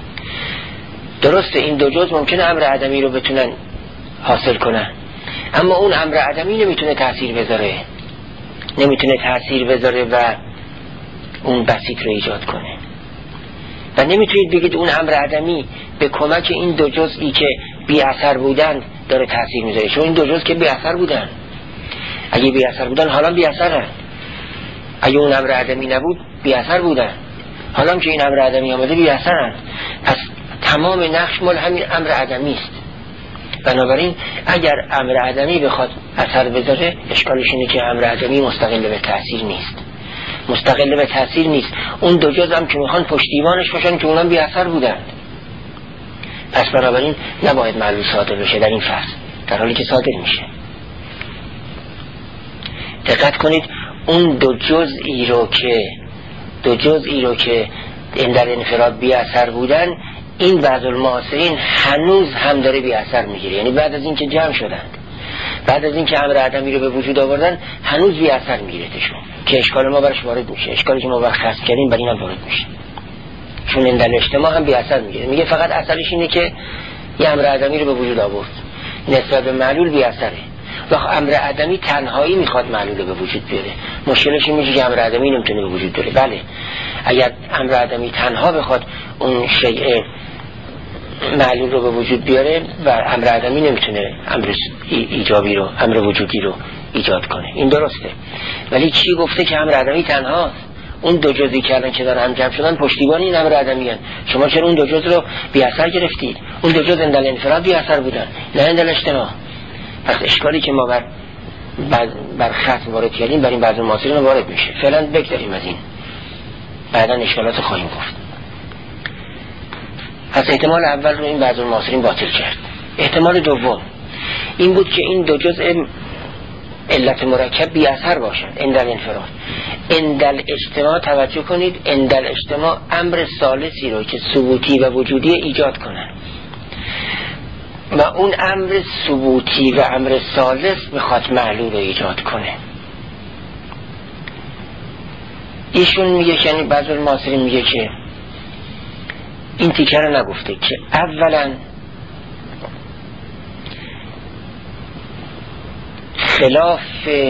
درسته این دو جز ممکنه امر عدمی رو بتونن حاصل کنن اما اون امر عدمی نمیتونه تأثیر بذاره، نمیتونه تأثیر بذاره و اون بسیط رو ایجاد کنه. و نمیتونید بگید اون امر عدمی به کمک این دو جزئی که بی اثر بودن داره تأثیر میذاره، چون این دو جز که بی اثر بودن. اگه بی اثر بودن حالا بی اثرن. اگه اون امر عدمی نبود بی اثر بودن، حالا که این امر عدمی آمده بی اثرن. پس تمام نقش مال همین امر عدمی است. بنابراین اگر امر عدمی بخواد اثر بذاره اشکالش اینه که امر عدمی مستقل به تأثیر نیست، مستقل به تأثیر نیست. اون دو جز هم که میخوان پشتیبانش باشن که اونم بی اثر بودن. پس بنابراین نباید معلول صادر بشه در این فرض، در حالی که صادر میشه. دقت کنید اون دو جزئی رو که دو جزئی رو که این در انفراد بی اثر بودن این بعض المعاصرین هنوز هم داره بی اثر میگیره. یعنی بعد از این که جمع شدند، بعد از این که امر عدمی رو به وجود آوردن هنوز بی اثر میگیرتشون که اشکال ما برش وارد میشه. اشکالی که ما برخص کردیم بر این هم وارد میشه، چون اندل اجتماع هم بی اثر میگیره. میگه فقط اثرش اینه که یه امر عدمی رو به وجود آورد، نسبت به معلول بی اثره. و امر عدمی تنهایی میخواد معلول رو به وجود بیاره. مشکلش این میشه که امر عدمی نمیتونه به وجود بیاره. بله اگر امر عدمی تنها بخواد اون شیء معلول رو به وجود بیاره و امر عدمی نمیتونه امر ایجابی رو، امر وجودی رو ایجاد کنه. این درسته، ولی چی گفته که امر عدمی تنهاست؟ اون دو جزئی که الان که دارن جمع شدن پشتیبان این امر عدمی هستند. شما چرا اون دو جز رو بی اثر گرفتید؟ اون دو جز اندل انفراد بی اثر بودن، نه اندل اجتماع. پس اشکالی که ما بر بر ختم وارد کردیم بر این بعض معاصرین وارد میشه. فعلا بگذاریم از این، بعدا اشکالات خواهیم گفت. پس احتمال اول رو این بعض المعاصرین باطل کرد. احتمال دوم این بود که این دو جزء علت مرکب بی اثر باشند اندل انفراد. اندل اجتماع توجه کنید، اندل اجتماع امر ثالثی رو که ثبوتی و وجودی ایجاد کنند و اون امر ثبوتی و امر ثالث میخواد معلول رو ایجاد کنه. ایشون میگه که یعنی بعض المعاصرین میگه که این تیکه رو نگفته که اولا خلاف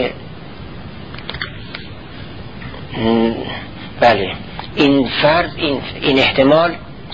بله این فرض این, این احتمال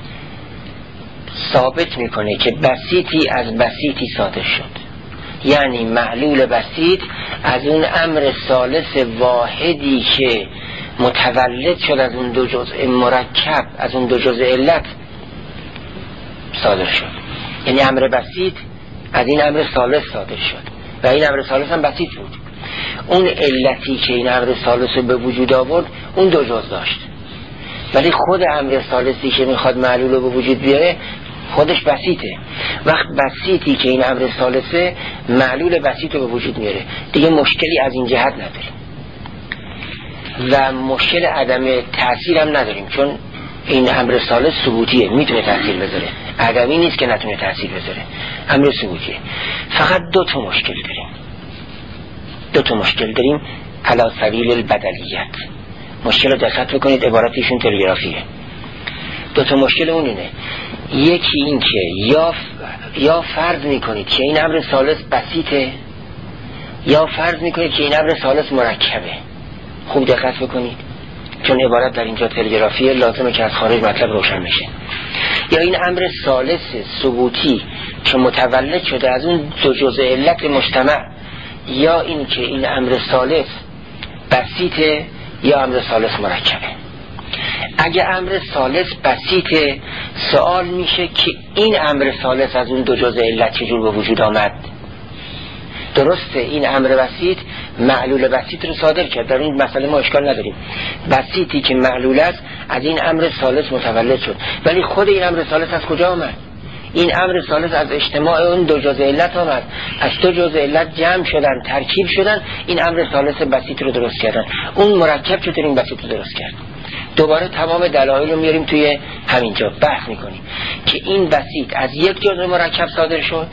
ثابت میکنه که بسیطی از بسیطی صادر شد، یعنی معلول بسیط از اون امر ثالث واحدی که متولد شد از اون دو جزء مرکب، از اون دو جزء علت صادر شد. یعنی امر بسیط از این امر ثالث صادر شد و این امر ثالث هم بسیط بود. اون علتی که این امر ثالث رو به وجود آورد اون دو جز داشت، ولی خود امر ثالثی که میخواد معلول رو به وجود بیاره خودش بسیطه. وقت بسیطی که این امر ثالثه معلول بسیط رو به وجود میاره، دیگه مشکلی از این جهت نداریم و مشکل عدم تأثیر هم نداریم، چون این امر ثالث ثبوتیه، میتونه تأثیر بذاره، عدمی نیست که نتونه تأثیر بذاره، امر ثبوتیه. فقط دو تا مشکل داریم، دو تا مشکل داریم علی سبیل البدلیت. مشکل رو دقت بکنید، عبارتیشون تلگرافیه. دو تا مشکل اون اینه، یکی این که یا یا فرض میکنید که این امر ثالث بسیطه، یا فرض میکنید که این امر ثالث مرکبه. خوب دقت بکنید، چون عبارت در اینجا تلگرافیه، لازمه که از خارج مطلب روشن بشه. یا این امر ثالث ثبوتی که متولد شده از اون دو جزء علت مجتمع، یا این که این امر ثالث بسیطه یا امر ثالث مرکبه. اگه امر ثالث بسیطه، سوال میشه که این امر ثالث از اون دو جزء علت چجور به وجود آمد؟ درسته این امر بسیط معلول بسیط رو صادر کرد، در این مسئله ما اشکال نداریم، بسیطی که معلول است از این امر ثالث متولد شد، ولی خود این امر ثالث از کجا آمد؟ این امر ثالث از اجتماع اون دو جزء علت آمد، از دو جزء علت جمع شدن، ترکیب شدن، این امر ثالث بسیط رو درست کردن. اون مرکب چطور این بسیط رو درست کرد؟ دوباره تمام دلایل رو میاریم توی همینجا بحث میکنیم که این بسیط از یک جزء مرکب صادر شد،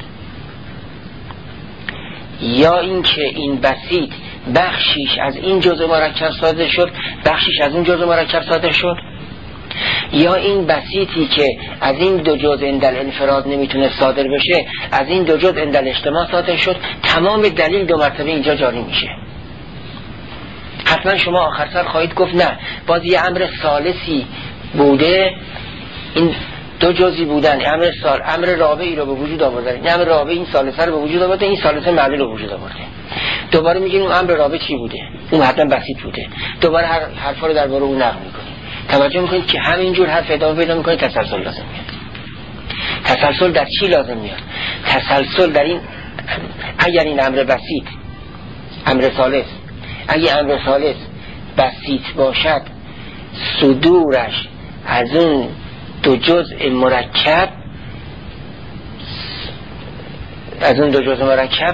یا اینکه این بسیط بخشیش از این جزء مرکب صادر شد، بخشیش از اون جزء مرکب صادر شد، یا این بسیطی که از این دو جزء اندل انفراد نمیتونه صادر بشه، از این دو جزء اندل اجتماع صادر شد. تمام دلیل دو مرتبه اینجا جاری میشه. حتما شما آخر سر خواهید گفت نه، باز یه امر ثالثی بوده، این دو جزئی بودن، امر سال امر رابعی رو به وجود آوردن، این امر رابع این ثالثه رو به وجود آورده، این ثالثه معلول رو به وجود آورده. دوباره میگیم اون امر رابع چی بوده؟ اون حتما بسیط بوده. دوباره هر حرفا رو درباره اون نقل میکنیم. توجه میکنید که همینجور حرف ادامه پیدا میکنه، تسلسل لازم میاد. تسلسل در چی لازم میاد؟ تسلسل در این اگر این امر بسیط امر ثالث، اگه امر ثالث بسیط باشد، صدورش از اون دو جزء مرکب از اون دو جزء مرکب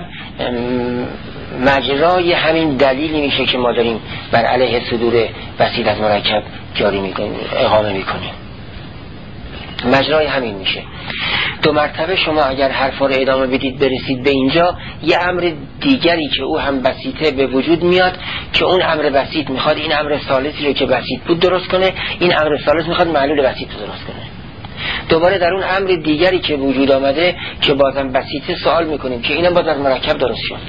مجرای همین دلیلی میشه که ما داریم بر علیه صدور بسیط از مرکب جاری میکنیم، اقامه میکنیم، مجرای همین میشه. دو مرتبه شما اگر حرفا رو ادامه بدید برسید به اینجا، یه امر دیگری که او هم بسیطه به وجود میاد که اون امر بسیط میخواد این امر ثالثی رو که بسیط بود درست کنه، این امر ثالث میخواد معلول بسیط رو درست کنه. دوباره در اون امر دیگری که وجود آمده که بازم بسیطه سوال میکنیم که اینم باز از مرکب درست شد.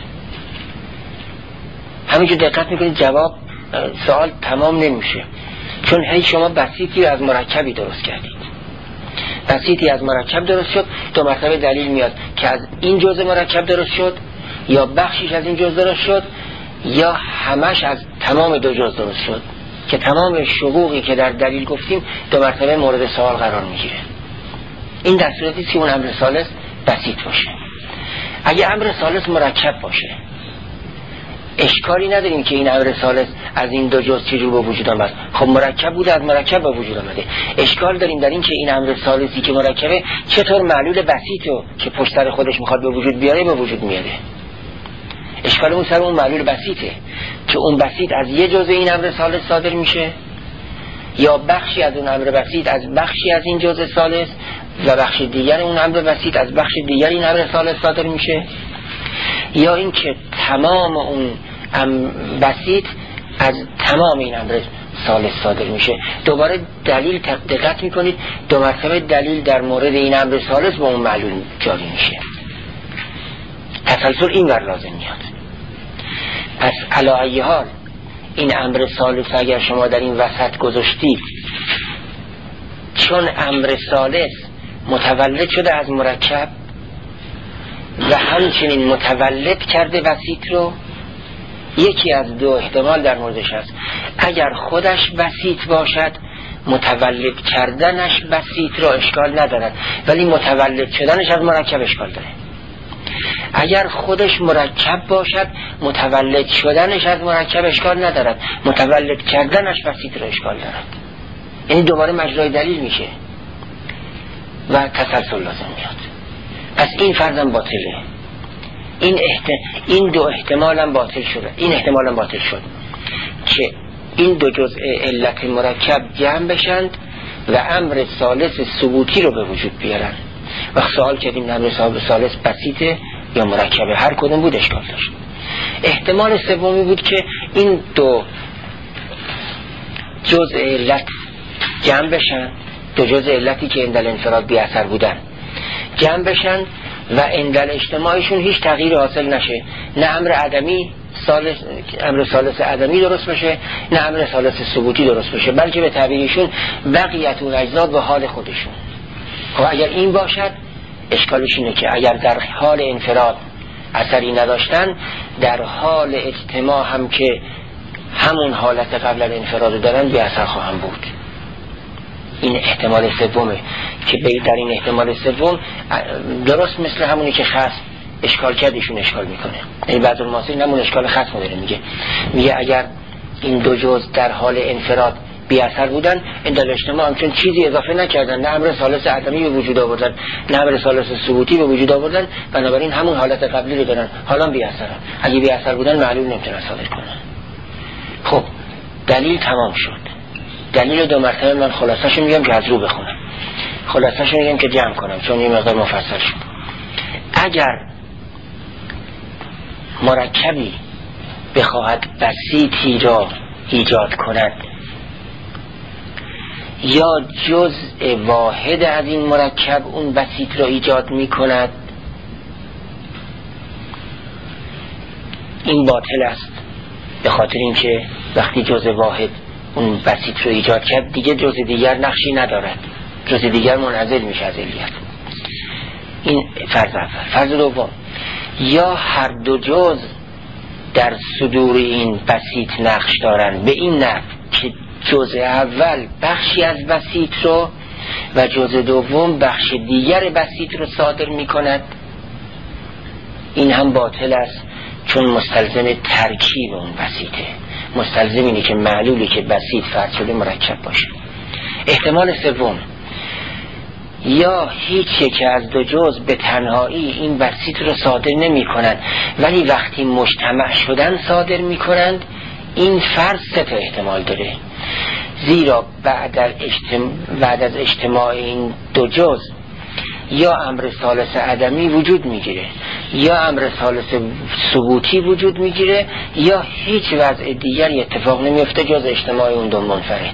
همینجور دقت میکنید جواب سوال تمام نمیشه، چون هی شما بسیطی از مرکبی درست کردید، بسیطی از مرکب درست شد. دو مرتبه دلیل میاد که از این جزء مرکب درست شد، یا بخشیش از این جزء درست شد، یا همش از تمام دو جزء درست شد، که تمام شقوقی که در دلیل گفتیم دو مرتبه مورد سوال قرار میگیره. این در صورتی که اون امر ثالث بسیط باشه. اگه امر ثالث مرکب باشه، اشکالی نداریم که این امر ثالث از این دو جزء چجور به وجود آمد. خب مرکب بوده، از مرکب به وجود آمده. اشکال داریم در این که این امر ثالثی که مرکبه چطور معلول بسیطو که پشت سر خودش میخواد به وجود بیاره به وجود میاره. اشکالمون سر اون معلول بسیطه که اون بسیط از یه جزء این امر ثالث صادر میشه، یا بخشی از اون امر بسیط از بخشی از این جزء ثالث، و بخش دیگر اون امر بسیط از بخش دیگر این امر ثالث صادر میشه، یا این که تمام اون بسیط از تمام این امر ثالث صادر میشه. دوباره دلیل دقت میکنید دو مرتبه دلیل در مورد این امر ثالث با اون معلول جاری میشه. تسلسل این ور لازم میاد. پس علی ای حال این امر ثالث اگر شما در این وسط گذاشتید، چون امر ثالث متولد شده از مرکب و همچنین متولد کرده بسیط رو، یکی از دو احتمال در موردش هست. اگر خودش بسیط باشد، متولد کردنش بسیط رو اشکال ندارد، ولی متولد شدنش از مرکب اشکال داره. اگر خودش مرکب باشد متولد شدنش از مرکب اشکال ندارد، متولد کردنش بسیط را اشکال دارد. یعنی دوباره مجرای دلیل میشه و تسلسل لازم میاد. پس این فرضم باطله. این احت... این دو احتمالم باطل شده. این احتمالم باطل شد که این دو جزء علت مرکب جمع بشند و امر ثالث ثبوتی رو به وجود بیارن. وقت سوال کردیم امر ثالث بسیطه یا مرکبه، هر کدوم بود اشکال داشت. احتمال سومی بود که این دو جزء علت جمع بشن، دو جزء علتی که اندل انفراد بی اثر بودن جمع بشن و اندل اجتماعشون هیچ تغییر حاصل نشه، نه امر عدمی ثالث امر ثالث عدمی درست بشه نه امر ثالث ثبوتی درست بشه، بلکه به تعبیرشون بقیت اون اجزا به حال خودشون. خب اگر این باشد اشکالش اینه که اگر در حال انفراد اثری نداشتن، در حال اجتماع هم که همون حالت قبل از انفراد دارن بی اثر خواهم بود. این احتمال سومه که در این احتمال سوم درست مثل همونی که خصم اشکال کردشون اشکال میکنه. یعنی بعض المعاصر همون اشکال خصم داره، میگه میگه اگر این دو جزء در حال انفراد بی اثر بودن، این در اجتماع همچون چیزی اضافه نکردن، نه امر ثالث عدمی به وجود آوردن نه امر ثالث ثبوتی به وجود آوردن، بنابراین همون حالت قبلی رو دارن، حالا بی اثرن. اگه بی اثر بودن معلول نمیتونن صادر کنن. خب دلیل تمام شد. دلیل دو مرتبه من خلاصه‌شو میگم که از رو بخونم، خلاصه‌شو میگم که جمع کنم چون این مقدار مفصل شد. اگر مرکبی بخواهد بسیطی را ایجاد کند یا جزء واحد از این مرکب اون بسیط را ایجاد می کند، این باطل است، به خاطر اینکه وقتی جزء واحد اون بسیط رو ایجاد کرد دیگه جزء دیگر نقشی ندارد، جزء دیگر منعزل میشه از علیت. این فرض اول. فرض دوم، یا هر دو جزء در صدور این بسیط نقش دارن به این نحو که جزء اول بخشی از بسیط رو و جزء دوم بخش دیگر بسیط رو صادر می کند. این هم باطل است چون مستلزم ترکیب اون بسیطه، مستلزم اینه که معلولی که بسیط فرد شده مرکب باشه. احتمال سوم، یا هیچ یک از دو جزء به تنهایی این بسیط رو صادر نمی کنند ولی وقتی مجتمع شدن صادر می کنند. این فرض سه تا احتمال داره، زیرا بعد از اجتماع, بعد از اجتماع این دو جزء یا امر ثالث عدمی وجود میگیره یا امر ثالث ثبوتی وجود میگیره یا هیچ وضع دیگری اتفاق نمیفته جز اجتماع اون دو منفرد.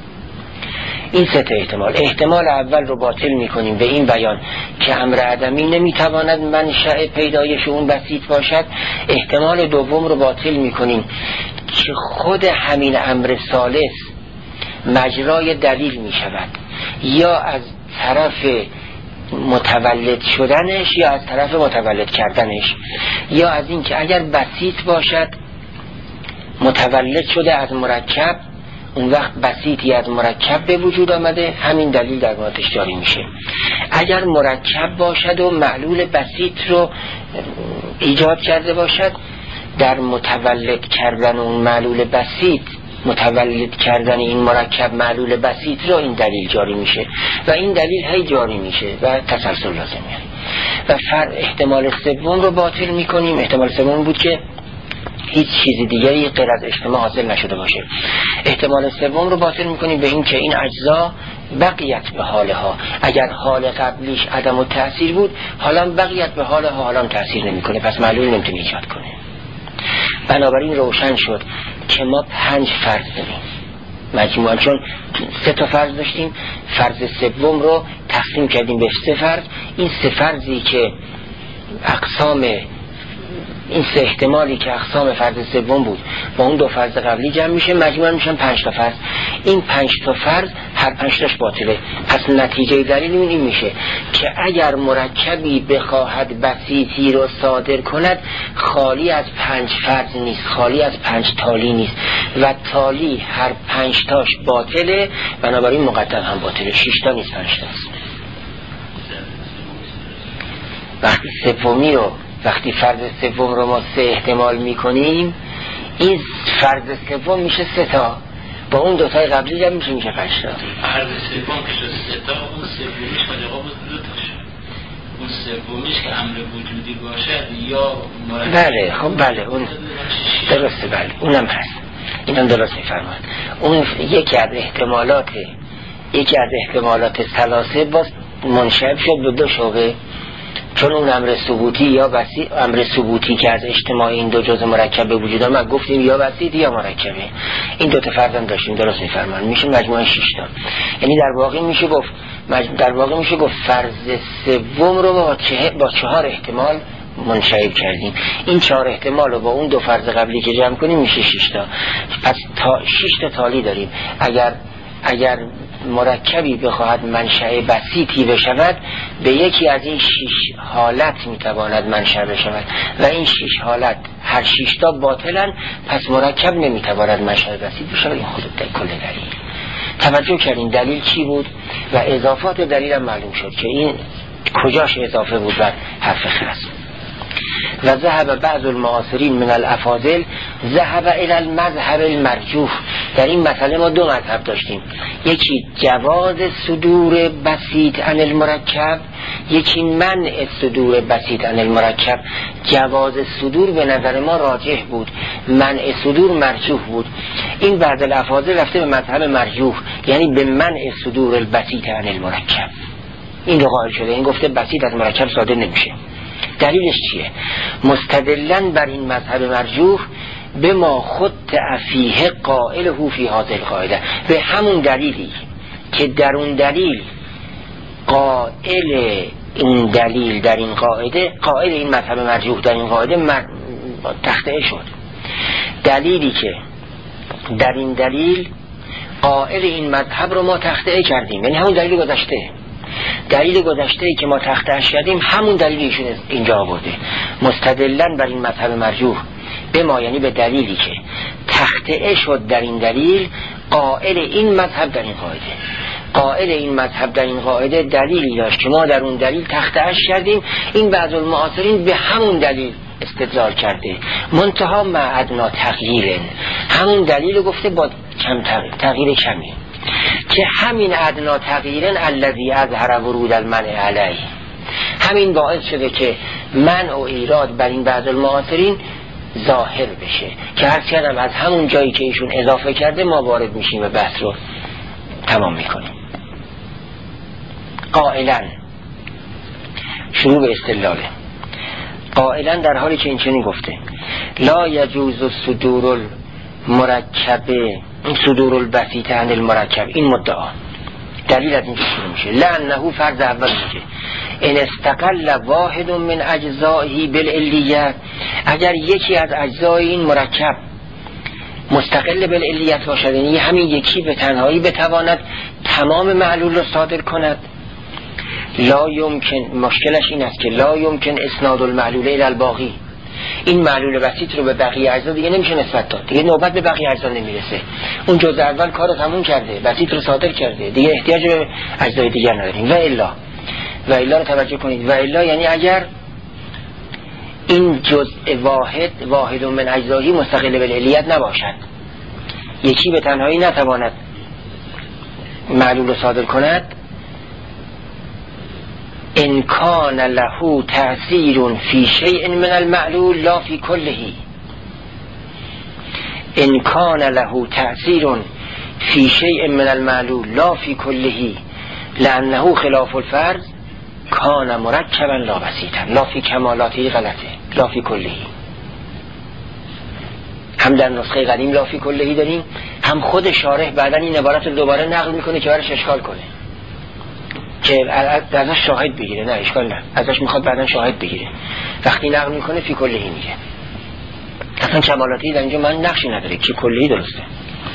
این سه تا احتمال. احتمال اول رو باطل میکنیم به این بیان که امر عدمی نمیتواند منشأ پیدایش اون بسیط باشد. احتمال دوم رو باطل میکنیم که خود همین امر ثالث مجرای دلیل میشود یا از طرف متولد شدنش یا از طرف متولد کردنش، یا از این که اگر بسیط باشد متولد شده از مرکب، اون وقت بسیطی از مرکب به وجود آمده، همین دلیل در موردش جاری میشه. اگر مرکب باشد و معلول بسیط رو ایجاد کرده باشد، در متولد کردن اون معلول بسیط، متولد کردن این مرکب معلول بسیط رو این دلیل جاری میشه و این دلیل هی جاری میشه و تسلسل لازمه. و فر احتمال سوم رو باطل میکنیم. احتمال سوم بود که هیچ چیز دیگری غیر از اجتماع حاصل نشده باشه. احتمال سوم رو باطل میکنیم به این که این اجزا بقیت به حالها، اگر حال قبلیش عدم و تأثیر بود حالا بقیت به حالها، حالا تأثیر نمیکنه، پس معلول نمیتونه ایجاد کنه. بنابراین روشن شد که ما پنج فرض داریم مجموعاً، چون سه تا فرض داشتیم، فرض سوم رو تقسیم کردیم به سه فرض. این سه فرضی که اقسام این سه احتمالی که اقسام فرض سوم بود با اون دو فرض قبلی جمع میشه، مجموعاً میشن پنج تا فرض. این پنج تا فرض هر پنج تاش باطله. پس نتیجه دلیل این میشه که اگر مرکبی بخواهد بسیطی رو صادر کند خالی از پنج فرض نیست، خالی از پنج تالی نیست و تالی هر پنج تاش باطله، بنابراین مقدم هم باطله. شش تا نیست، پنج تاست. وقتی سومی رو وقتی فرض سوم رو ما سه احتمال میکنیم، این فرض سوم میشه سه تا، با اون دوتای قبلی جمع میشه میشه پنج تا. فرض سوم که شد سه تا، اون سومیش خالی آقا بود دو تا شد. اون سومیش که امر وجودی باشد یا مرکب. بله خب بله اون درسته، بله اونم هست، اینم درست میفرماد. اون یکی از احتمالات یکی از احتمالات ثلاثه باز منشأ شد به دو شعبه، چون اون امر ثبوتی یا بسیط، امر ثبوتی که از اجتماع این دو جزء مرکب به وجود آمد گفتیم یا بسیط یا مرکبه. این دو تا فرض هم داشتیم، درست میفرمان، میشه مجموعه شش تا. یعنی در واقع میشه گفت مج... در واقع میشه گفت فرض سوم رو با چه... با چهار احتمال منشعب کردیم. این چهار احتمال رو با اون دو فرض قبلی که جمع کنیم میشه شش تا. پس تا شش تا تالی داریم. اگر اگر مرکبی بخواهد منشأ بسیطی بشود، به یکی از این شش حالت میتواند منشأ بشود و این شش حالت هر شش تا باطلن، پس مرکب نمیتواند منشأ بسیط بشود. این خود در کل دلیل توجه کردین دلیل چی بود و اضافات دلیل هم معلوم شد که این کجاش اضافه بود بر حرف خاص. و ذهب بعض المعاصرین من الافاضل ذهب الى المذهب المرجوح. در این مسئله ما دو مذهب داشتیم، یکی جواز صدور بسیط عن المرکب، یکی منع صدور بسیط عن المرکب. جواز صدور به نظر ما راجح بود، منع صدور مرجوح بود. این بعض الافاضل رفته به مذهب مرجوح، یعنی به منع صدور البسیط عن المرکب. این رو قائل شده، این گفته بسیط از مرکب صادر نمیشه. دلیلش چیه؟ مستدلن بر این مذهب مرجوح به ما خود فیه قائله فی هذه القاعده، به همون دلیلی که در اون دلیل قائل این دلیل در این قاعده، قائل این مذهب مرجوح در این قاعده مر... تخطئه شد. دلیلی که در این دلیل قائل این مذهب رو ما تخطئه کردیم، یعنی همون دلیل گذشته دلیل گذشته ای که ما تخطئش کردیم همون دلیلیشون اینجا آورده. مستدلن بر این مذهب مرجوح به ما، یعنی به دلیلی که تخطئه شد در این دلیل، قائل این مذهب در این قاعده قائل این مذهب در این قاعده دلیلی داشت که ما در اون دلیل تخطئش کردیم. این بعض المعاصرین به همون دلیل استدلال کرده، منتها مع ادنا تغییر، همون دلیل گفته با کم تغییر کمی، که همین ادنا تغییرن الذی اظهر ورود المنع علیه، همین باعث شده که منع و ایراد بر این بعض المعاصرین ظاهر بشه، که هر کدام از همون جایی که ایشون اضافه کرده ما وارد میشیم و بحث رو تمام میکنیم. قائلا شروع به استدلاله. قائلا در حالی که این چنین گفته لا یجوز صدور المرکبه صدور البسیط عن المرکب، این مدعا دلیل از این شروع میشه. لانه فرض اول میشه ان استقل واحد من اجزائه بالعلیت، اگر یکی از اجزای این مرکب مستقل بالعلیت باشد، یعنی همین یکی به تنهایی بتواند تمام معلول رو صادر کند، لا یمکن، مشکلش این است که لا یمکن اسناد المعلول الی الباقی، این معلول بسیط رو به بقیه اجزا دیگه نمیشه نسبت داد، دیگه نوبت به بقیه اجزا نمیرسه. اون جزء اول کارو تموم کرده، بسیط رو صادر کرده، دیگه احتیاج به اجزای دیگر نداریم. و الا و الا رو توجه کنید، و الا یعنی اگر این جزء واحد واحد من اجزایی مستقل بالعلیت نباشد، یکی به تنهایی نتواند معلول رو صادر کند، ان کان له تأثیر فی شیء من المعلول لا فی کله، ان کان له تأثیر فی شیء من المعلول لا فی کله لانه خلاف الفرض کان مرکبا لا بسیطا، لا فی کمالاتی غلطه، لا فی کله. هم در نسخه قدیم لا فی کله داریم، هم خود شارح بعدن این عبارت رو دوباره نقل میکنه که برش اشکال کنه، که ازش شاهد بگیره. نه اشکال نه، ازش میخواد بعدن شاهد بگیره. وقتی نقل میکنه فی کلهی میگه، اصلا کمالاتی در اینجا من نقشی نداره که کلهی درسته.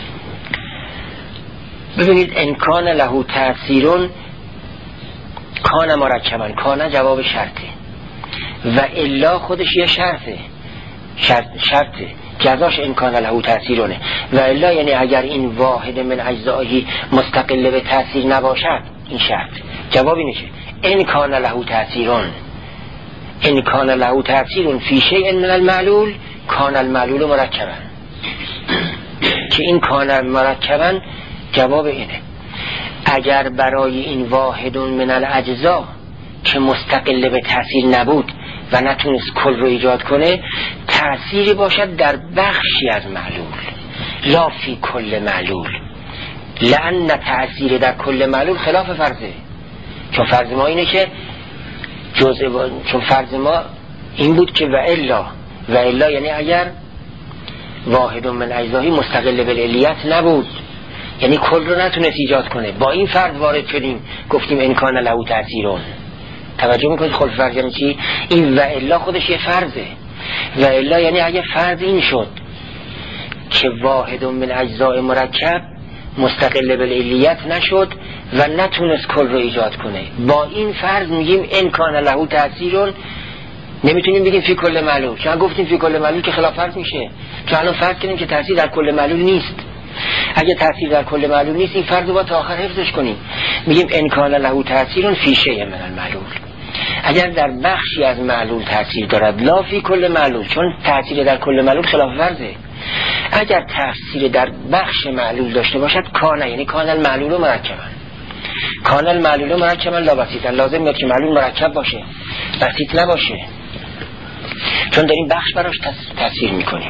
ببینید امکان له تأثیرون کان مرکبا، کان جواب شرطه و الا خودش یه شرطه، شرط شرطه جزاش امکان له تأثیرونه. و الا یعنی اگر این واحد من اجزایی مستقل به تأثیر نباشد، این شرط. جواب اینه که ان کان له تأثیرون، ان کان له تأثیر فی شیء من المعلول کان المعلول مرکبا، که این کان مرکبا جواب اینه. اگر برای این واحد من الاجزا که مستقل به تأثیر نبود و نتونست کل رو ایجاد کنه، تأثیری باشد در بخشی از معلول لا فی کل معلول، لأن تأثیر در کل معلول خلاف فرضه. چون فرض ما اینه که جزء با... چون فرض ما این بود که و الا و الا یعنی اگر واحد من اجزایی مستقل بالعلیت نبود، یعنی کل رو نتونست ایجاد کنه. با این فرض وارد شدیم گفتیم ان کان له تأثیرون. توجه میکنید خلف فرض یعنی چی؟ این و الا خودش یه فرضه. و الا یعنی اگه فرض این شد که واحد من اجزای مرکب مستقل بالعلیت نشد و نتونست کل رو ایجاد کنه، با این فرض میگیم ان کان له تأثیرون. نمیتونیم بگیم فی کل معلول، چون گفتیم فی کل معلول که خلاف فرض میشه، چون الان فرض کنیم که تأثیر در کل معلول نیست. اگه تأثیر در کل معلول نیست این فرض رو با تا آخر حفظش کنیم، میگیم ان کان له تأثیرون فی شیء من المعلول. اگر در بخشی از معلول تأثیر دارد لا فی کل معلول، چون تأثیر در کل معلول خلاف فرضه. اگر تأثیر در بخش معلول داشته باشد کان، یعنی کان المعلول مرکبا. کان المعلول مرکبا لا بسیطا، لازم میاد که معلول مرکب باشه، بسیط نباشه، چون داریم بخش براش تأثیر میکنیم.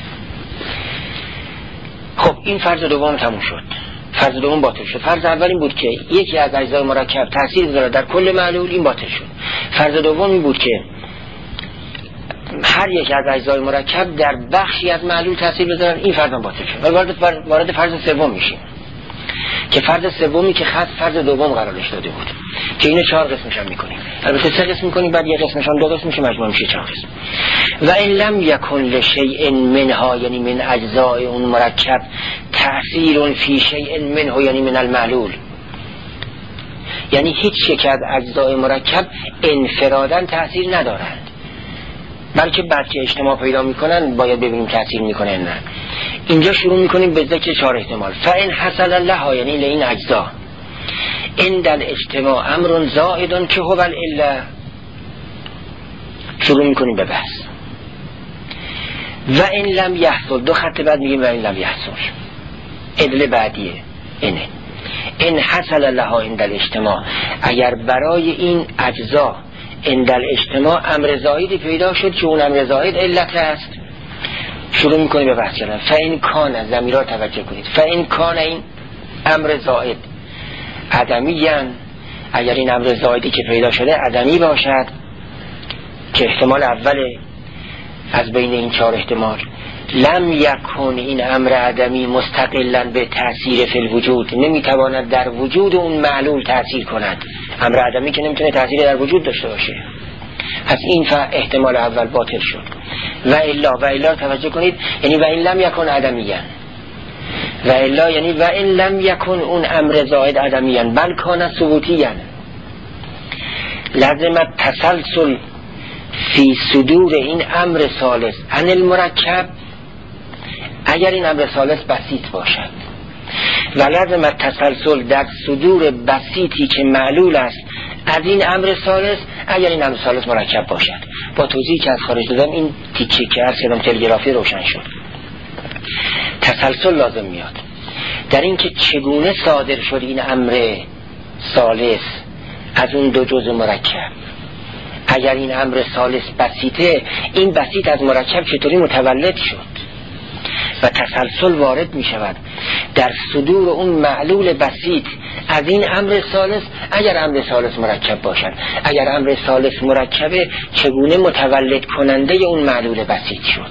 خب این فرض دوم تموم شد، فرض دوم باطل شد. فرض اول این بود که یکی از اجزای مرکب تأثیر داره در کل معلول، این باطل شد. فرض دوم این بود که هر یک از اجزای مرکب در بخشی از معلول تأثیر بذارن، این فرض هم باطل شد. وارد وارد فرض سوم میشیم که فرض سومی که خاص فرض دوم قرارش داده بود که اینو چهار قسمش هم میکنیم. البته سه قسم میکنیم، بعد یک قسمش هم دو قسم میشه، مجموع میشه چهار قسم. و ان لم یکن لشیء منها، یعنی من اجزای اون مرکب، تأثیر فی شیء منه یعنی من المعلول، یعنی هیچ یک از اجزای مرکب انفراداً تأثیر ندارند، بلکه بعد که اجتماع پیدا میکنن باید ببینیم تأثیر میکنن نه. اینجا شروع میکنیم به ذکر چهار احتمال. فإن حصل لها، یعنی لین اجزا، ان در اجتماع امر زائد که هو العله. شروع میکنیم به بحث. و ان لم یحصل، دو خط بعد میگیم و ان لم یحصل، ادله بعدیه اینه. ان حصل لها ان در اجتماع، اگر برای این اجزا ان در اجتماع امر زائدی پیدا شد که اون امر زائد علت است، شروع میکنیم به بحث کردن. فإن کان، ضمیرها توجه کنید، فإن کان این امر زائد عدمیان، اگر این امر زائدی که پیدا شده عدمی باشد، که احتمال اوله از بین این چهار احتمال، لم یکن این امر عدمی مستقلا به تأثیر فی الوجود، نمیتواند در وجود اون معلول تأثیر کند. امر عدمی که نمیتونه تأثیر در وجود داشته باشه، پس این احتمال اول باطل شد. و الا، و الا توجه کنید، یعنی و این لم یکن عدمیان، و الا یعنی و این لم یکن اون امر زائد عدمیان بل کان ثبوتیان، لازم تسلسل فی صدور این امر ثالث عن المرکب، اگر این امر ثالث بسیط باشد، و لازم تسلسل در صدور بسیطی که معلول است از این امر ثالث اگر این امر ثالث مرکب باشد. با توضیحی که از خارج دادم این تیکه که از کدام تلگرافی روشن شد. تسلسل لازم میاد در این که چگونه صادر شد این امر ثالث از اون دو جزء مرکب. اگر این امر ثالث بسیطه، این بسیط از مرکب چطوری متولد شد؟ و تسلسل وارد می شود در صدور اون معلول بسیط از این امر ثالث اگر امر ثالث مرکب باشد. اگر امر ثالث مرکبه، چگونه متولد کننده اون معلول بسیط شد؟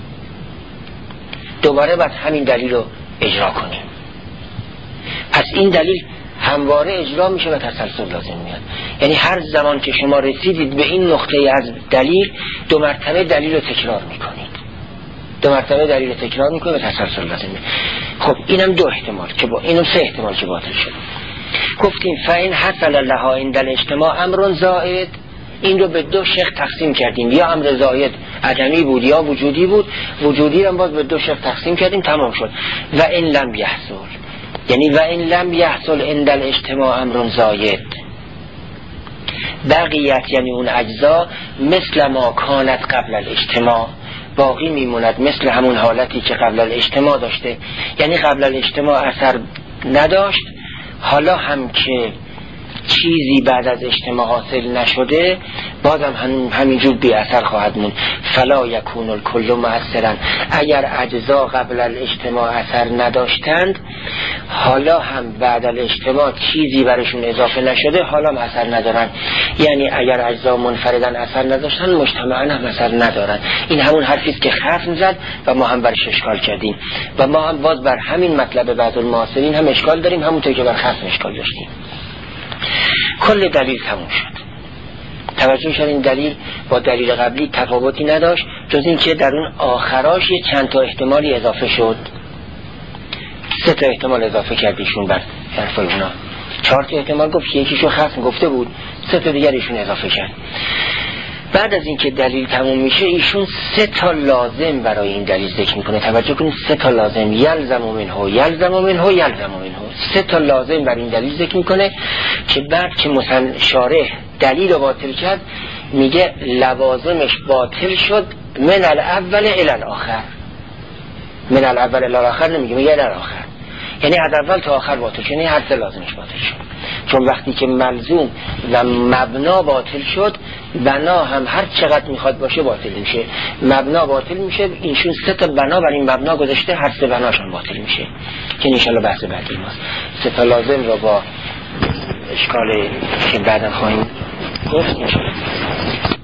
دوباره باید همین دلیل رو اجرا کنیم. پس این دلیل همواره اجرا میشه و تسلسل لازم میاد. یعنی هر زمان که شما رسیدید به این نقطه از دلیل، دو مرتبه دلیل رو تکرار میکنید، دو مرتبه دلیل رو تکرار میکنید و تسلسل لازم میاد. خب اینم دو احتمال که با اینم سه احتمال که باطل شد. گفتیم فإن حصل لها عند الاجتماع امر زائد، این رو به دو شق تقسیم کردیم، یا امر زائد عدمی بود یا وجودی بود. وجودی رو باز به دو شق تقسیم کردیم، تمام شد. و ان لم یحصل، یعنی و ان لم یحصل عند الاجتماع امر زائد، بقیت یعنی اون اجزا مثل ما کانت قبل الاجتماع، باقی میموند مثل همون حالتی که قبل الاجتماع داشته. یعنی قبل الاجتماع اثر نداشت، حالا هم که چیزی بعد از اجتماع حاصل نشده بازم هم همینجور بی اثر خواهد موند. فلا یکون الکل مؤثرا، اگر اجزا قبل الاجتماع اثر نداشتند حالا هم بعد الاجتماع چیزی برشون اضافه نشده حالا هم اثر ندارن. یعنی اگر اجزا منفردن اثر نداشتن مجتمعا هم اثر ندارن. این همون حرفیست که خصم زد و ما هم برش اشکال کردیم و ما هم باز بر همین مطلب بعض المعاصرین هم اشکال داریم، همونطور که بر خصم اشکال داشتیم. کل دلیل تموم شد. توجه شد این دلیل با دلیل قبلی تفاوتی نداشت جز این که در اون آخراش یه چند تا احتمالی اضافه شد. سه تا احتمال اضافه کردیشون بر حرف اونا. چهار تا احتمال گفت، یکیشو خصم گفته بود، سه تا دیگر ایشون اضافه کرد. بعد از اینکه دلیل تموم میشه ایشون سه تا لازم برای این دلیل ذکر میکنه. توجه کنید، سه تا لازم، یلزم منه یلزم منه یلزم منه، سه تا لازم برای این دلیل ذکر میکنه که بعد که مثلا شارح دلیل رو باطل کرد میگه لوازمش باطل شد من الاول الی الاخر. من الاول الی الاخر نمیگه، میگه الی الاخر، یعنی از اول تا آخر باطل شد، یعنی هر سه لازمش باطل شد. چون وقتی که ملزوم و مبنا باطل شد بنا هم هر چقدر میخواد باشه باطل میشه. مبنا باطل میشه، اینشون سه تا بنا بر این مبنا گذاشته، هر سه بناشون باطل میشه که انشالله بحث بعدی ماست. سه تا لازم رو با اشکال که بعدا خواهیم گفت انشالله.